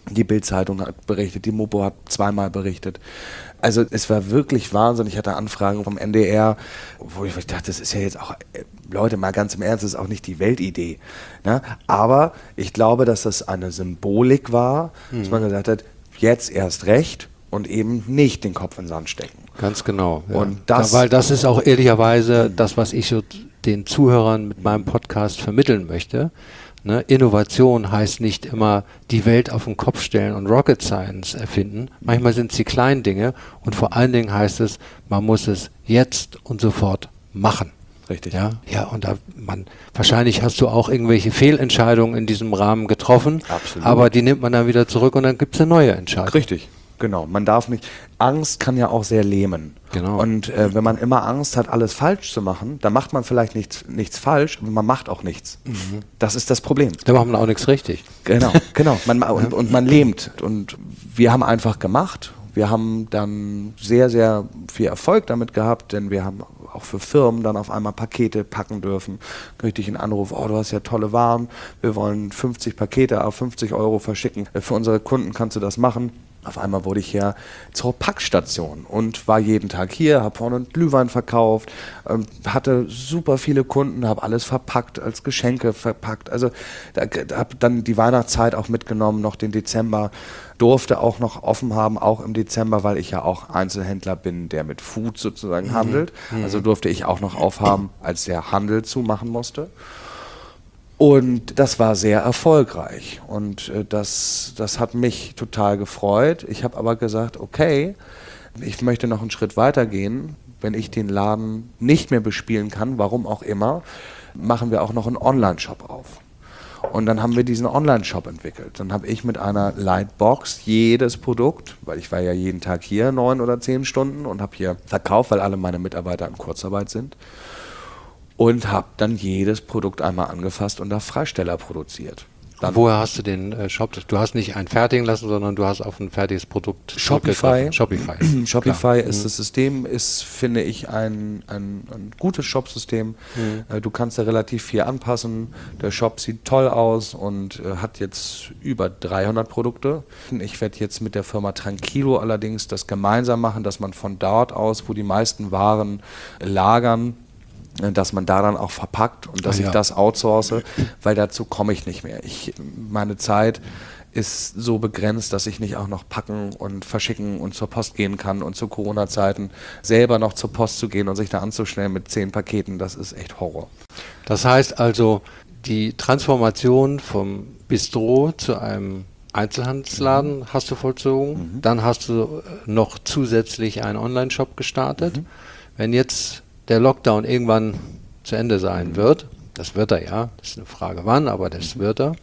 Die Bild-Zeitung hat berichtet, die Mopo hat zweimal berichtet. Also es war wirklich Wahnsinn. Ich hatte Anfragen vom N D R, wo ich dachte, das ist ja jetzt auch, Leute, mal ganz im Ernst, das ist auch nicht die Weltidee. Ne? Aber ich glaube, dass das eine Symbolik war, mhm. dass man gesagt hat, jetzt erst recht und eben nicht den Kopf in den Sand stecken. Ganz genau. Ja. Und das, ja, weil das ist auch ehrlicherweise das, was ich so den Zuhörern mit meinem Podcast vermitteln möchte. Ne, Innovation heißt nicht immer die Welt auf den Kopf stellen und Rocket Science erfinden. Manchmal sind es die kleinen Dinge und vor allen Dingen heißt es, man muss es jetzt und sofort machen. Richtig. Ja, ja und da man, wahrscheinlich hast du auch irgendwelche Fehlentscheidungen in diesem Rahmen getroffen, Absolut. Aber die nimmt man dann wieder zurück und dann gibt es eine neue Entscheidung. Richtig. Genau, man darf nicht, Angst kann ja auch sehr lähmen. Genau. Und äh, wenn man immer Angst hat, alles falsch zu machen, dann macht man vielleicht nichts, nichts falsch, aber man macht auch nichts. Mhm. Das ist das Problem. Da macht man auch nichts richtig. Genau, genau. Man, und, und man lähmt. Und wir haben einfach gemacht. Wir haben dann sehr, sehr viel Erfolg damit gehabt, denn wir haben auch für Firmen dann auf einmal Pakete packen dürfen. Kriegte ich einen Anruf, oh, du hast ja tolle Waren, wir wollen fünfzig Pakete auf fünfzig Euro verschicken. Für unsere Kunden kannst du das machen. Auf einmal wurde ich ja zur Packstation und war jeden Tag hier, habe vorne einen Glühwein verkauft, ähm, hatte super viele Kunden, habe alles verpackt, als Geschenke verpackt. Also da, da habe dann die Weihnachtszeit auch mitgenommen, noch den Dezember, durfte auch noch offen haben, auch im Dezember, weil ich ja auch Einzelhändler bin, der mit Food sozusagen mhm. handelt. Also durfte ich auch noch aufhaben, als der Handel zumachen musste. Und das war sehr erfolgreich und äh, das, das hat mich total gefreut. Ich habe aber gesagt, okay, ich möchte noch einen Schritt weiter gehen. Wenn ich den Laden nicht mehr bespielen kann, warum auch immer, machen wir auch noch einen Online-Shop auf. Und dann haben wir diesen Online-Shop entwickelt. Dann habe ich mit einer Lightbox jedes Produkt, weil ich war ja jeden Tag hier neun oder zehn Stunden und habe hier verkauft, weil alle meine Mitarbeiter in Kurzarbeit sind. Und habe dann jedes Produkt einmal angefasst und auf Freisteller produziert. Dann Woher hast du den äh, Shop? Du hast nicht einen fertigen lassen, sondern du hast auf ein fertiges Produkt Shopify. Shopify, Shopify ist mhm. das System, ist, finde ich, ein, ein, ein gutes Shop-System. Mhm. Äh, du kannst da relativ viel anpassen. Der Shop sieht toll aus und äh, hat jetzt über dreihundert Produkte. Ich werde jetzt mit der Firma Tranquilo allerdings das gemeinsam machen, dass man von dort aus, wo die meisten Waren lagern, dass man da dann auch verpackt und dass ah, ja. ich das outsource, weil dazu komme ich nicht mehr. Ich, meine Zeit ist so begrenzt, dass ich nicht auch noch packen und verschicken und zur Post gehen kann und zu Corona-Zeiten selber noch zur Post zu gehen und sich da anzustellen mit zehn Paketen, das ist echt Horror. Das heißt also, die Transformation vom Bistro zu einem Einzelhandelsladen mhm. hast du vollzogen, mhm. dann hast du noch zusätzlich einen Online-Shop gestartet. Mhm. Wenn jetzt der Lockdown irgendwann zu Ende sein wird, das wird er ja, das ist eine Frage wann, aber das wird er,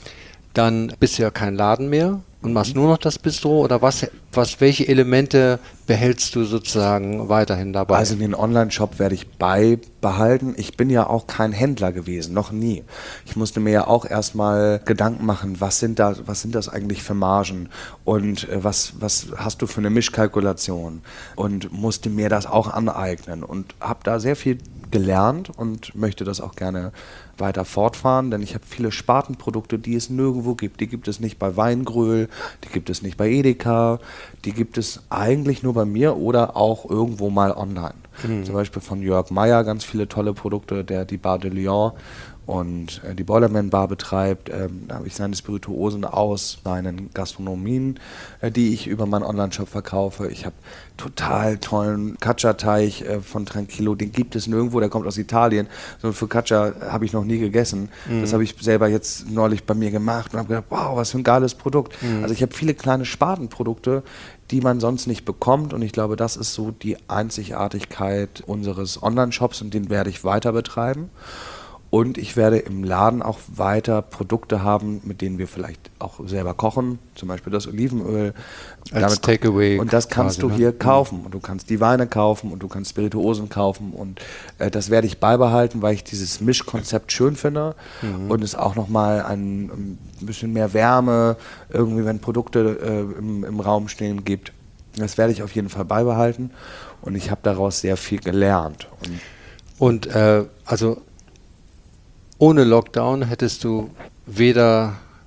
dann bist du ja kein Laden mehr und machst nur noch das Bistro oder was, was, welche Elemente behältst du sozusagen weiterhin dabei? Also den Online-Shop werde ich beibehalten. Ich bin ja auch kein Händler gewesen, noch nie. Ich musste mir ja auch erstmal Gedanken machen, was sind da, was sind das eigentlich für Margen und äh, was, was hast du für eine Mischkalkulation und musste mir das auch aneignen und habe da sehr viel gelernt und möchte das auch gerne weiter fortfahren, denn ich habe viele Spartenprodukte, die es nirgendwo gibt. Die gibt es nicht bei Weingröhl, die gibt es nicht bei Edeka, die gibt es eigentlich nur bei mir oder auch irgendwo mal online. Mhm. Zum Beispiel von Jörg Meyer ganz viele tolle Produkte, der die Bar de Lyon und äh, die Boilerman Bar betreibt. Ähm, da habe ich seine Spirituosen aus seinen Gastronomien, äh, die ich über meinen Online-Shop verkaufe. Ich habe total tollen Caccia-Teig äh, von Tranquilo, den gibt es nirgendwo, der kommt aus Italien. So für Caccia habe ich noch nie gegessen. Mhm. Das habe ich selber jetzt neulich bei mir gemacht und habe gedacht, wow, was für ein geiles Produkt. Mhm. Also ich habe viele kleine Spartenprodukte, die man sonst nicht bekommt und ich glaube, das ist so die Einzigartigkeit unseres Online-Shops und den werde ich weiter betreiben. Und ich werde im Laden auch weiter Produkte haben, mit denen wir vielleicht auch selber kochen, zum Beispiel das Olivenöl. Als Takeaway. Und das kannst quasi, du hier ne? kaufen. Und du kannst die Weine kaufen und du kannst Spirituosen kaufen. Und äh, das werde ich beibehalten, weil ich dieses Mischkonzept schön finde. Mhm. Und es auch nochmal ein, ein bisschen mehr Wärme, irgendwie wenn Produkte äh, im, im Raum stehen, gibt. Das werde ich auf jeden Fall beibehalten. Und ich habe daraus sehr viel gelernt. Und, und äh, also ohne Lockdown hättest du weder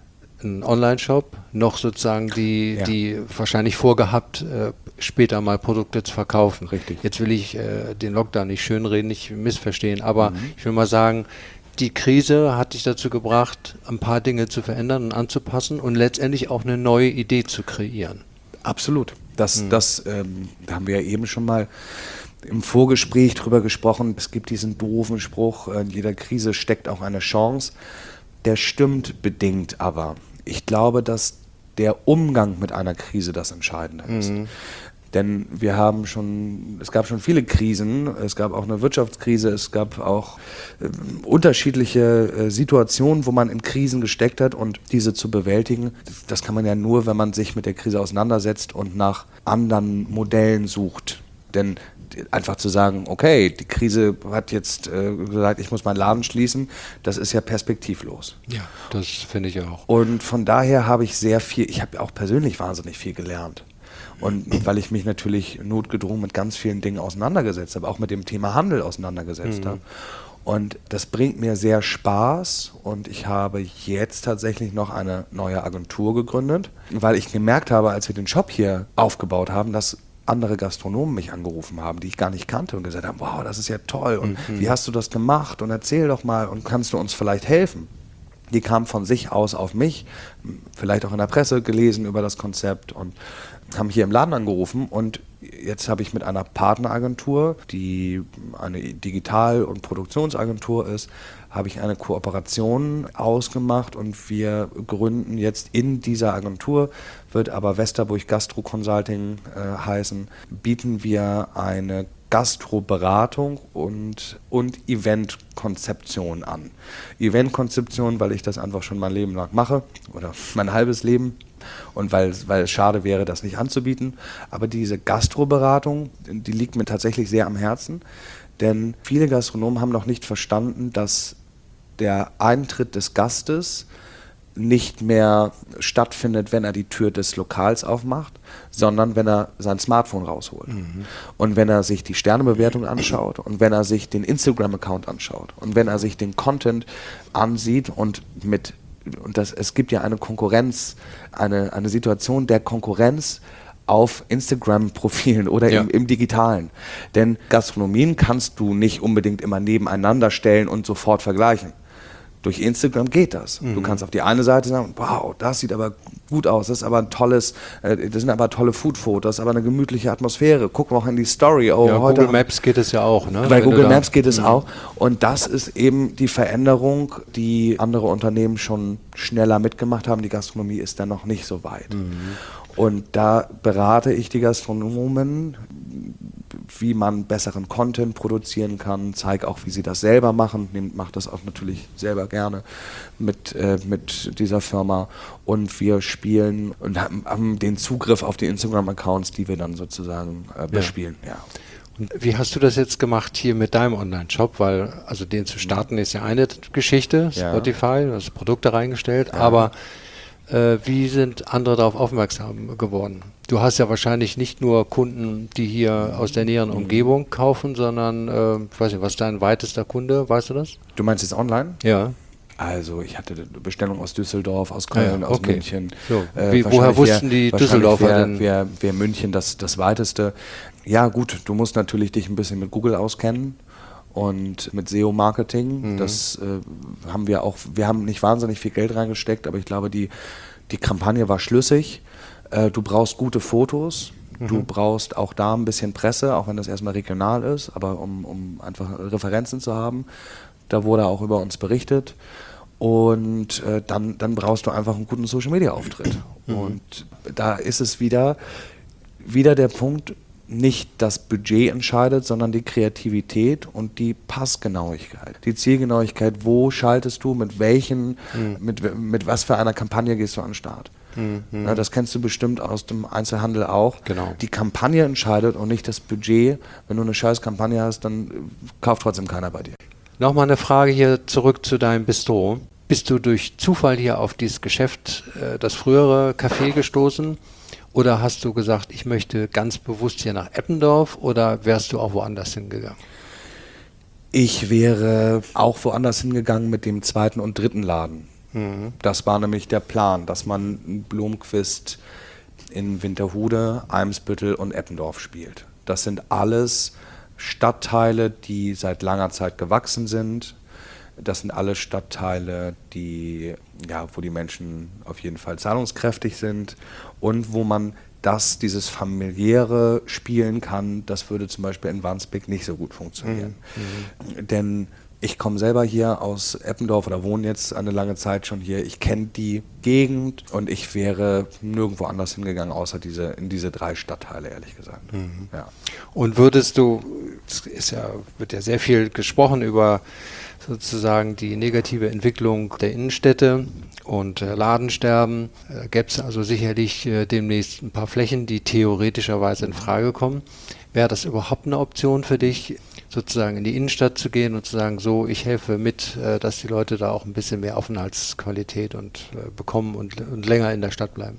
einen Online-Shop, noch sozusagen die, Ja. die wahrscheinlich vorgehabt, äh, später mal Produkte zu verkaufen. Richtig. Jetzt will ich äh, den Lockdown nicht schönreden, nicht missverstehen, aber Mhm. ich will mal sagen, die Krise hat dich dazu gebracht, ein paar Dinge zu verändern und anzupassen und letztendlich auch eine neue Idee zu kreieren. Absolut. Das, das ähm, da haben wir ja eben schon mal im Vorgespräch drüber gesprochen. Es gibt diesen doofen Spruch, äh, in jeder Krise steckt auch eine Chance. Der stimmt bedingt aber. Ich glaube, dass der Umgang mit einer Krise das Entscheidende ist. Mhm. Denn wir haben schon, es gab schon viele Krisen, es gab auch eine Wirtschaftskrise, es gab auch äh, unterschiedliche äh, Situationen, wo man in Krisen gesteckt hat, und diese zu bewältigen, das, das kann man ja nur, wenn man sich mit der Krise auseinandersetzt und nach anderen Modellen sucht. Denn einfach zu sagen, okay, die Krise hat jetzt äh, gesagt, ich muss meinen Laden schließen, das ist ja perspektivlos. Ja, das finde ich auch. Und von daher habe ich sehr viel, ich habe auch persönlich wahnsinnig viel gelernt. Und weil ich mich natürlich notgedrungen mit ganz vielen Dingen auseinandergesetzt habe, auch mit dem Thema Handel auseinandergesetzt mhm. habe. Und das bringt mir sehr Spaß, und ich habe jetzt tatsächlich noch eine neue Agentur gegründet, weil ich gemerkt habe, als wir den Shop hier aufgebaut haben, dass andere Gastronomen mich angerufen haben, die ich gar nicht kannte, und gesagt haben, wow, das ist ja toll, und mhm. wie hast du das gemacht, und erzähl doch mal, und kannst du uns vielleicht helfen? Die kamen von sich aus auf mich, vielleicht auch in der Presse gelesen über das Konzept, und haben hier im Laden angerufen, und jetzt habe ich mit einer Partneragentur, die eine Digital- und Produktionsagentur ist, habe ich eine Kooperation ausgemacht, und wir gründen jetzt in dieser Agentur, wird aber Westerburg Gastro Consulting äh, heißen, bieten wir eine Gastroberatung und, und Eventkonzeption an. Eventkonzeption, weil ich das einfach schon mein Leben lang mache, oder mein halbes Leben. Und weil, weil es schade wäre, das nicht anzubieten. Aber diese Gastroberatung, die liegt mir tatsächlich sehr am Herzen. Denn viele Gastronomen haben noch nicht verstanden, dass der Eintritt des Gastes nicht mehr stattfindet, wenn er die Tür des Lokals aufmacht, sondern wenn er sein Smartphone rausholt. Mhm. Und wenn er sich die Sternebewertung anschaut, und wenn er sich den Instagram-Account anschaut, und wenn er sich den Content ansieht, und mit Und das, es gibt ja eine Konkurrenz, eine, eine Situation der Konkurrenz auf Instagram-Profilen oder ja. im, im Digitalen. Denn Gastronomien kannst du nicht unbedingt immer nebeneinander stellen und sofort vergleichen. Durch Instagram geht das. Mhm. Du kannst auf die eine Seite sagen, wow, das sieht aber gut aus, das ist aber ein tolles, äh, das sind aber tolle Food-Fotos, aber eine gemütliche Atmosphäre. Guck mal auch in die Story. Oh, ja, heute Google Maps geht es ja auch. Ne? Bei Wenn Google Maps geht es mhm. auch. Und das ist eben die Veränderung, die andere Unternehmen schon schneller mitgemacht haben. Die Gastronomie ist da noch nicht so weit. Mhm. Und da berate ich die Gastronomen, wie man besseren Content produzieren kann, zeige auch, wie sie das selber machen, mache das auch natürlich selber gerne mit, äh, mit dieser Firma, und wir spielen und haben, haben den Zugriff auf die Instagram-Accounts, die wir dann sozusagen äh, bespielen. Ja. Ja. Und wie hast du das jetzt gemacht hier mit deinem Online-Shop? Weil, also den zu starten ist ja eine Geschichte, Spotify, ja. du hast Produkte reingestellt, ja. aber Äh, wie sind andere darauf aufmerksam geworden? Du hast ja wahrscheinlich nicht nur Kunden, die hier aus der näheren Umgebung kaufen, sondern, äh, ich weiß nicht, was ist dein weitester Kunde, weißt du das? Du meinst jetzt online? Ja. Also ich hatte Bestellung aus Düsseldorf, aus Köln, ja, okay. aus München. So. Äh, Wie, woher wussten die wär, Düsseldorfer wär, denn? Wäre wär München das, das weiteste. Ja gut, du musst natürlich dich ein bisschen mit Google auskennen. Und mit S E O-Marketing, mhm. das äh, haben wir auch, wir haben nicht wahnsinnig viel Geld reingesteckt, aber ich glaube, die, die Kampagne war schlüssig. Äh, du brauchst gute Fotos, mhm. du brauchst auch da ein bisschen Presse, auch wenn das erstmal regional ist, aber um, um einfach Referenzen zu haben. Da wurde auch über uns berichtet. Und äh, dann, dann brauchst du einfach einen guten Social-Media-Auftritt. Mhm. Und da ist es wieder, wieder der Punkt, nicht das Budget entscheidet, sondern die Kreativität und die Passgenauigkeit. Die Zielgenauigkeit, wo schaltest du, mit welchen, mhm. mit, mit was für einer Kampagne gehst du an den Start. Mhm. Ja, das kennst du bestimmt aus dem Einzelhandel auch. Genau. Die Kampagne entscheidet und nicht das Budget. Wenn du eine scheiß Kampagne hast, dann kauft trotzdem keiner bei dir. Nochmal eine Frage hier zurück zu deinem Bistro. Bist du durch Zufall hier auf dieses Geschäft, äh, das frühere Café gestoßen? Oder hast du gesagt, ich möchte ganz bewusst hier nach Eppendorf, oder wärst du auch woanders hingegangen? Ich wäre auch woanders hingegangen mit dem zweiten und dritten Laden. Mhm. Das war nämlich der Plan, dass man Blomquist in Winterhude, Eimsbüttel und Eppendorf spielt. Das sind alles Stadtteile, die seit langer Zeit gewachsen sind. Das sind alle Stadtteile, die, ja, wo die Menschen auf jeden Fall zahlungskräftig sind und wo man das, dieses familiäre spielen kann. Das würde zum Beispiel in Wandsbek nicht so gut funktionieren. Mhm. Denn ich komme selber hier aus Eppendorf oder wohne jetzt eine lange Zeit schon hier. Ich kenne die Gegend und ich wäre nirgendwo anders hingegangen, außer diese, in diese drei Stadtteile, ehrlich gesagt. Mhm. Ja. Und würdest du, es ist ja, wird ja sehr viel gesprochen über sozusagen die negative Entwicklung der Innenstädte und äh, Ladensterben. Äh, Gäbe es also sicherlich äh, demnächst ein paar Flächen, die theoretischerweise in Frage kommen. Wäre das überhaupt eine Option für dich, sozusagen in die Innenstadt zu gehen und zu sagen, so, ich helfe mit, äh, dass die Leute da auch ein bisschen mehr Aufenthaltsqualität und äh, bekommen und, und länger in der Stadt bleiben?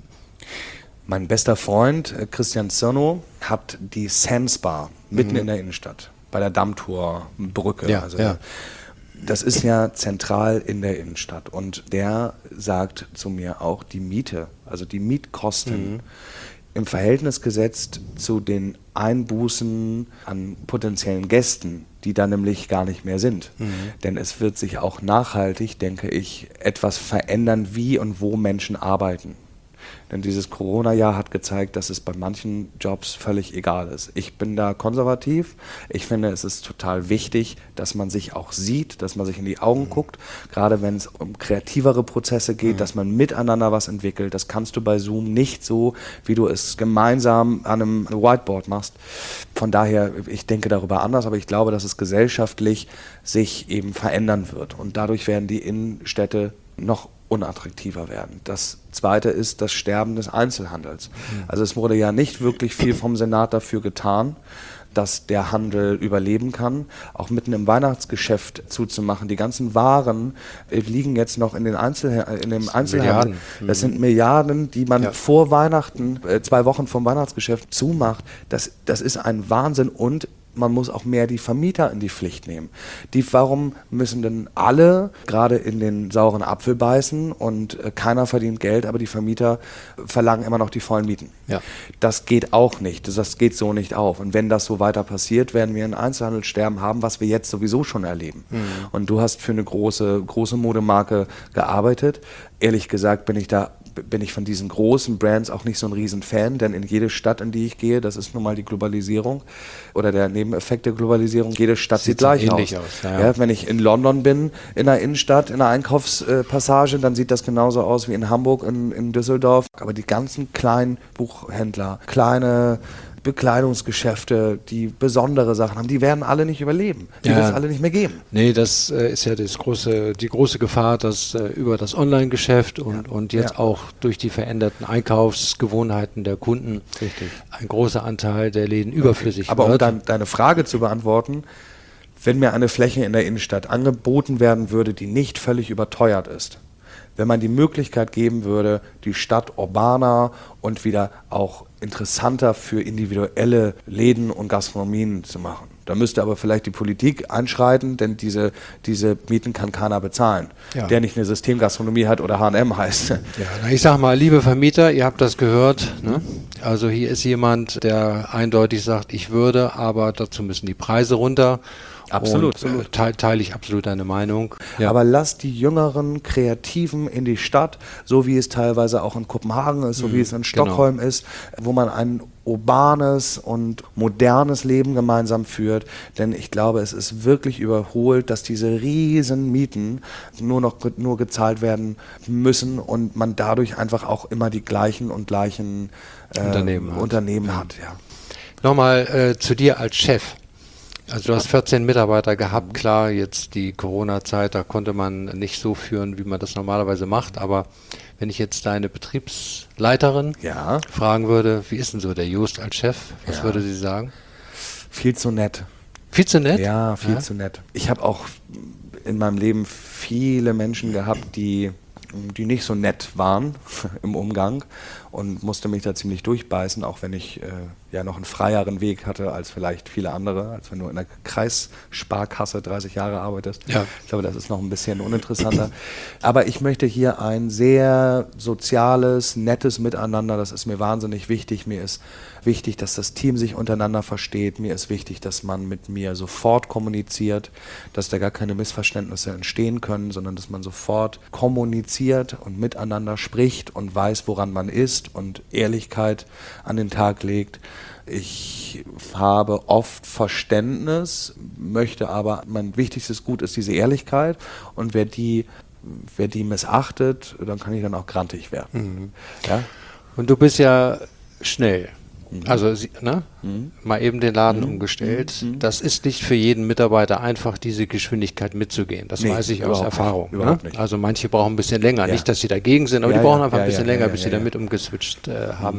Mein bester Freund äh, Christian Zirno hat die Sands Bar mitten mhm. in der Innenstadt, bei der Dammtorbrücke. Ja, also, ja. Das ist ja zentral in der Innenstadt und der sagt zu mir auch, die Miete, also die Mietkosten mhm. im Verhältnis gesetzt zu den Einbußen an potenziellen Gästen, die da nämlich gar nicht mehr sind. Mhm. Denn es wird sich auch nachhaltig, denke ich, etwas verändern, wie und wo Menschen arbeiten. Denn dieses Corona-Jahr hat gezeigt, dass es bei manchen Jobs völlig egal ist. Ich bin da konservativ. Ich finde, es ist total wichtig, dass man sich auch sieht, dass man sich in die Augen mhm. guckt. Gerade wenn es um kreativere Prozesse geht, mhm. dass man miteinander was entwickelt. Das kannst du bei Zoom nicht so, wie du es gemeinsam an einem Whiteboard machst. Von daher, ich denke darüber anders, aber ich glaube, dass es gesellschaftlich sich eben verändern wird. Und dadurch werden die Innenstädte noch unattraktiver werden. Das Zweite ist das Sterben des Einzelhandels. Mhm. Also es wurde ja nicht wirklich viel vom Senat dafür getan, dass der Handel überleben kann, auch mitten im Weihnachtsgeschäft zuzumachen. Die ganzen Waren liegen jetzt noch in, den Einzel in dem Einzelhandel. Mhm. Das sind Milliarden, die man ja. vor Weihnachten, äh, zwei Wochen vom Weihnachtsgeschäft zumacht. Das, das ist ein Wahnsinn und man muss auch mehr die Vermieter in die Pflicht nehmen. Die, warum müssen denn alle gerade in den sauren Apfel beißen und äh, keiner verdient Geld, aber die Vermieter verlangen immer noch die vollen Mieten? Ja. Das geht auch nicht. Das, das geht so nicht auf. Und wenn das so weiter passiert, werden wir ein Einzelhandelssterben haben, was wir jetzt sowieso schon erleben. Mhm. Und du hast für eine große, große Modemarke gearbeitet. Ehrlich gesagt bin ich da bin ich von diesen großen Brands auch nicht so ein Riesenfan, denn in jede Stadt, in die ich gehe, das ist nun mal die Globalisierung oder der Nebeneffekt der Globalisierung, jede Stadt sieht, sieht gleich aus. aus. Ja, ja. Wenn ich in London bin, in der Innenstadt, in einer Einkaufspassage, dann sieht das genauso aus wie in Hamburg, in, in Düsseldorf. Aber die ganzen kleinen Buchhändler, kleine Bekleidungsgeschäfte, die besondere Sachen haben, die werden alle nicht überleben. Die ja. wird es alle nicht mehr geben. Nee, das äh, ist ja das große, die große Gefahr, dass äh, über das Online-Geschäft und, ja. und jetzt ja. auch durch die veränderten Einkaufsgewohnheiten der Kunden Richtig. ein großer Anteil der Läden okay. überflüssig Aber wird. um dein, deine Frage zu beantworten, wenn mir eine Fläche in der Innenstadt angeboten werden würde, die nicht völlig überteuert ist, wenn man die Möglichkeit geben würde, die Stadt urbaner und wieder auch interessanter für individuelle Läden und Gastronomien zu machen. Da müsste aber vielleicht die Politik einschreiten, denn diese, diese Mieten kann keiner bezahlen, ja. der nicht eine Systemgastronomie hat oder H und M heißt. Ja, na ich sag mal, liebe Vermieter, ihr habt das gehört. Ne? Also hier ist jemand, der eindeutig sagt, ich würde, aber dazu müssen die Preise runter. Absolut. absolut. Teile teil ich absolut deine Meinung. Ja. Aber lass die jüngeren Kreativen in die Stadt, so wie es teilweise auch in Kopenhagen ist, so mhm, wie es in Stockholm genau. ist, wo man ein urbanes und modernes Leben gemeinsam führt. Denn ich glaube, es ist wirklich überholt, dass diese riesen Mieten nur noch nur gezahlt werden müssen und man dadurch einfach auch immer die gleichen und gleichen äh, Unternehmen hat. Unternehmen ja. hat ja. Nochmal äh, zu dir als Chef. Also du hast vierzehn Mitarbeiter gehabt, klar, jetzt die Corona-Zeit, da konnte man nicht so führen, wie man das normalerweise macht, aber wenn ich jetzt deine Betriebsleiterin ja. fragen würde, wie ist denn so der Just als Chef, was ja. würde sie sagen? Viel zu nett. Viel zu nett? Ja, viel ja. zu nett. Ich habe auch in meinem Leben viele Menschen gehabt, die die nicht so nett waren im Umgang und musste mich da ziemlich durchbeißen, auch wenn ich äh, ja noch einen freieren Weg hatte als vielleicht viele andere, als wenn du in der Kreissparkasse dreißig Jahre arbeitest. Ja. Ich glaube, das ist noch ein bisschen uninteressanter. Aber ich möchte hier ein sehr soziales, nettes Miteinander, das ist mir wahnsinnig wichtig. Mir ist wichtig, dass das Team sich untereinander versteht. Mir ist wichtig, dass man mit mir sofort kommuniziert, dass da gar keine Missverständnisse entstehen können, sondern dass man sofort kommuniziert und miteinander spricht und weiß, woran man ist und Ehrlichkeit an den Tag legt. Ich habe oft Verständnis, möchte aber, mein wichtigstes Gut ist diese Ehrlichkeit, und wer die, wer die missachtet, dann kann ich dann auch grantig werden. Mhm. Ja? Und du bist ja schnell. Mhm. Also ne? Mhm. mal eben den Laden mhm. umgestellt. Mhm. Das ist nicht für jeden Mitarbeiter einfach, diese Geschwindigkeit mitzugehen. Das nee, weiß ich aus Erfahrung. Nicht, ne? nicht. Also manche brauchen ein bisschen länger. Ja. Nicht, dass sie dagegen sind, aber ja, die brauchen ja, einfach ja, ein bisschen ja, länger, ja, bis ja, sie ja. damit umgeswitcht äh, haben. Mhm.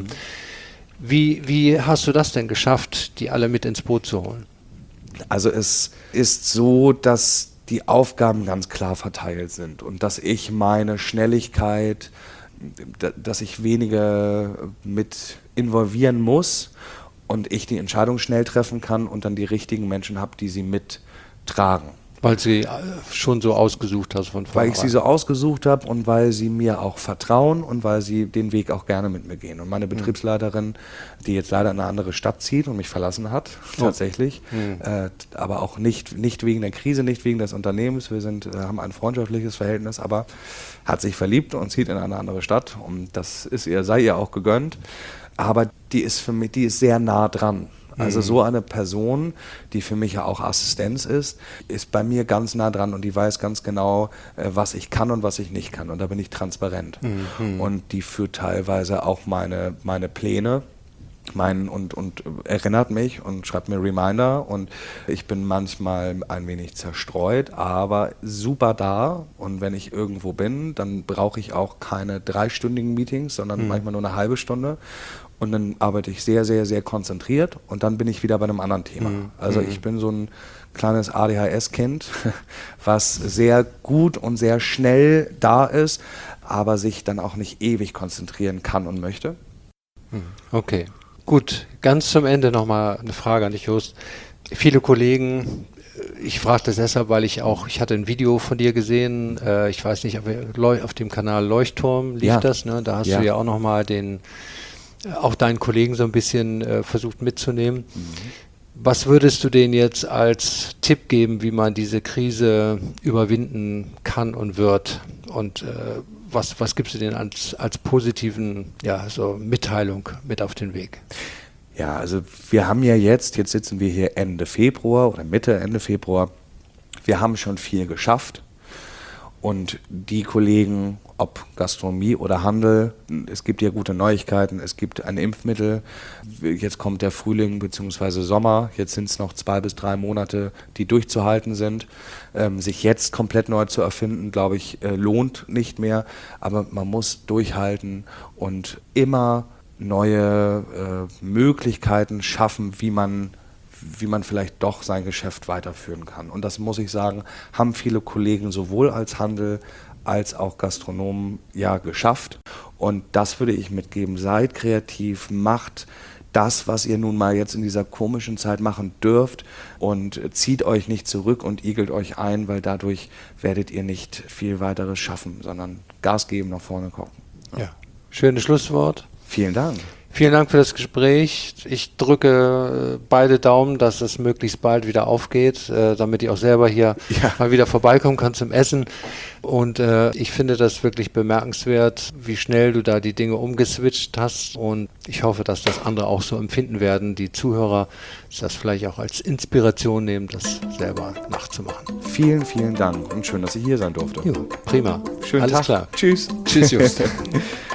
Wie, wie hast du das denn geschafft, die alle mit ins Boot zu holen? Also es ist so, dass die Aufgaben ganz klar verteilt sind und dass ich meine Schnelligkeit, dass ich weniger mit involvieren muss und ich die Entscheidung schnell treffen kann und dann die richtigen Menschen habe, die sie mittragen. Weil sie schon so ausgesucht hast von vornherein. Weil ich sie so ausgesucht habe und weil sie mir auch vertrauen und weil sie den Weg auch gerne mit mir gehen. Und meine Betriebsleiterin, die jetzt leider in eine andere Stadt zieht und mich verlassen hat, oh. tatsächlich, mhm. äh, aber auch nicht, nicht wegen der Krise, nicht wegen des Unternehmens, wir sind, äh, haben ein freundschaftliches Verhältnis, aber hat sich verliebt und zieht in eine andere Stadt und das ist ihr, sei ihr auch gegönnt. Aber die ist für mich, die ist sehr nah dran. Also so eine Person, die für mich ja auch Assistenz ist, ist bei mir ganz nah dran und die weiß ganz genau, was ich kann und was ich nicht kann. Und da bin ich transparent. Mhm. Und die führt teilweise auch meine, meine Pläne mein, und, und erinnert mich und schreibt mir Reminder. Und ich bin manchmal ein wenig zerstreut, aber super da. Und wenn ich irgendwo bin, dann brauche ich auch keine dreistündigen Meetings, sondern mhm. manchmal nur eine halbe Stunde. Und dann arbeite ich sehr, sehr, sehr konzentriert und dann bin ich wieder bei einem anderen Thema. Mhm. Also ich bin so ein kleines A D H S-Kind, was sehr gut und sehr schnell da ist, aber sich dann auch nicht ewig konzentrieren kann und möchte. Okay, gut. Ganz zum Ende nochmal eine Frage an dich, Jost. Viele Kollegen, ich frage das deshalb, weil ich auch, ich hatte ein Video von dir gesehen, äh, ich weiß nicht, auf dem Kanal Leuchtturm lief ja. das, ne? Da hast ja. du ja auch nochmal den auch deinen Kollegen so ein bisschen äh, versucht mitzunehmen. Mhm. Was würdest du denen jetzt als Tipp geben, wie man diese Krise überwinden kann und wird? Und äh, was, was gibst du denen als, als positiven ja, so Mitteilung mit auf den Weg? Ja, also wir haben ja jetzt, jetzt sitzen wir hier Ende Februar oder Mitte, Ende Februar. Wir haben schon viel geschafft. Und die Kollegen, ob Gastronomie oder Handel, es gibt ja gute Neuigkeiten, es gibt ein Impfmittel, jetzt kommt der Frühling bzw. Sommer, jetzt sind es noch zwei bis drei Monate, die durchzuhalten sind. Ähm, sich jetzt komplett neu zu erfinden, glaube ich, äh, lohnt nicht mehr, aber man muss durchhalten und immer neue äh, Möglichkeiten schaffen, wie man wie man vielleicht doch sein Geschäft weiterführen kann. Und das, muss ich sagen, haben viele Kollegen sowohl als Handel als auch Gastronomen ja geschafft. Und das würde ich mitgeben. Seid kreativ, macht das, was ihr nun mal jetzt in dieser komischen Zeit machen dürft und zieht euch nicht zurück und igelt euch ein, weil dadurch werdet ihr nicht viel weiteres schaffen, sondern Gas geben, nach vorne gucken. Ja. Ja. Schönes Schlusswort. Vielen Dank. Vielen Dank für das Gespräch. Ich drücke beide Daumen, dass es möglichst bald wieder aufgeht, äh, damit ich auch selber hier ja. mal wieder vorbeikommen kann zum Essen. Und äh, ich finde das wirklich bemerkenswert, wie schnell du da die Dinge umgeswitcht hast. Und ich hoffe, dass das andere auch so empfinden werden, die Zuhörer, das vielleicht auch als Inspiration nehmen, das selber nachzumachen. Vielen, vielen Dank und schön, dass ich hier sein durfte. Jo, prima. Schönen Alles Tag. Klar. Tschüss. Tschüss, Just.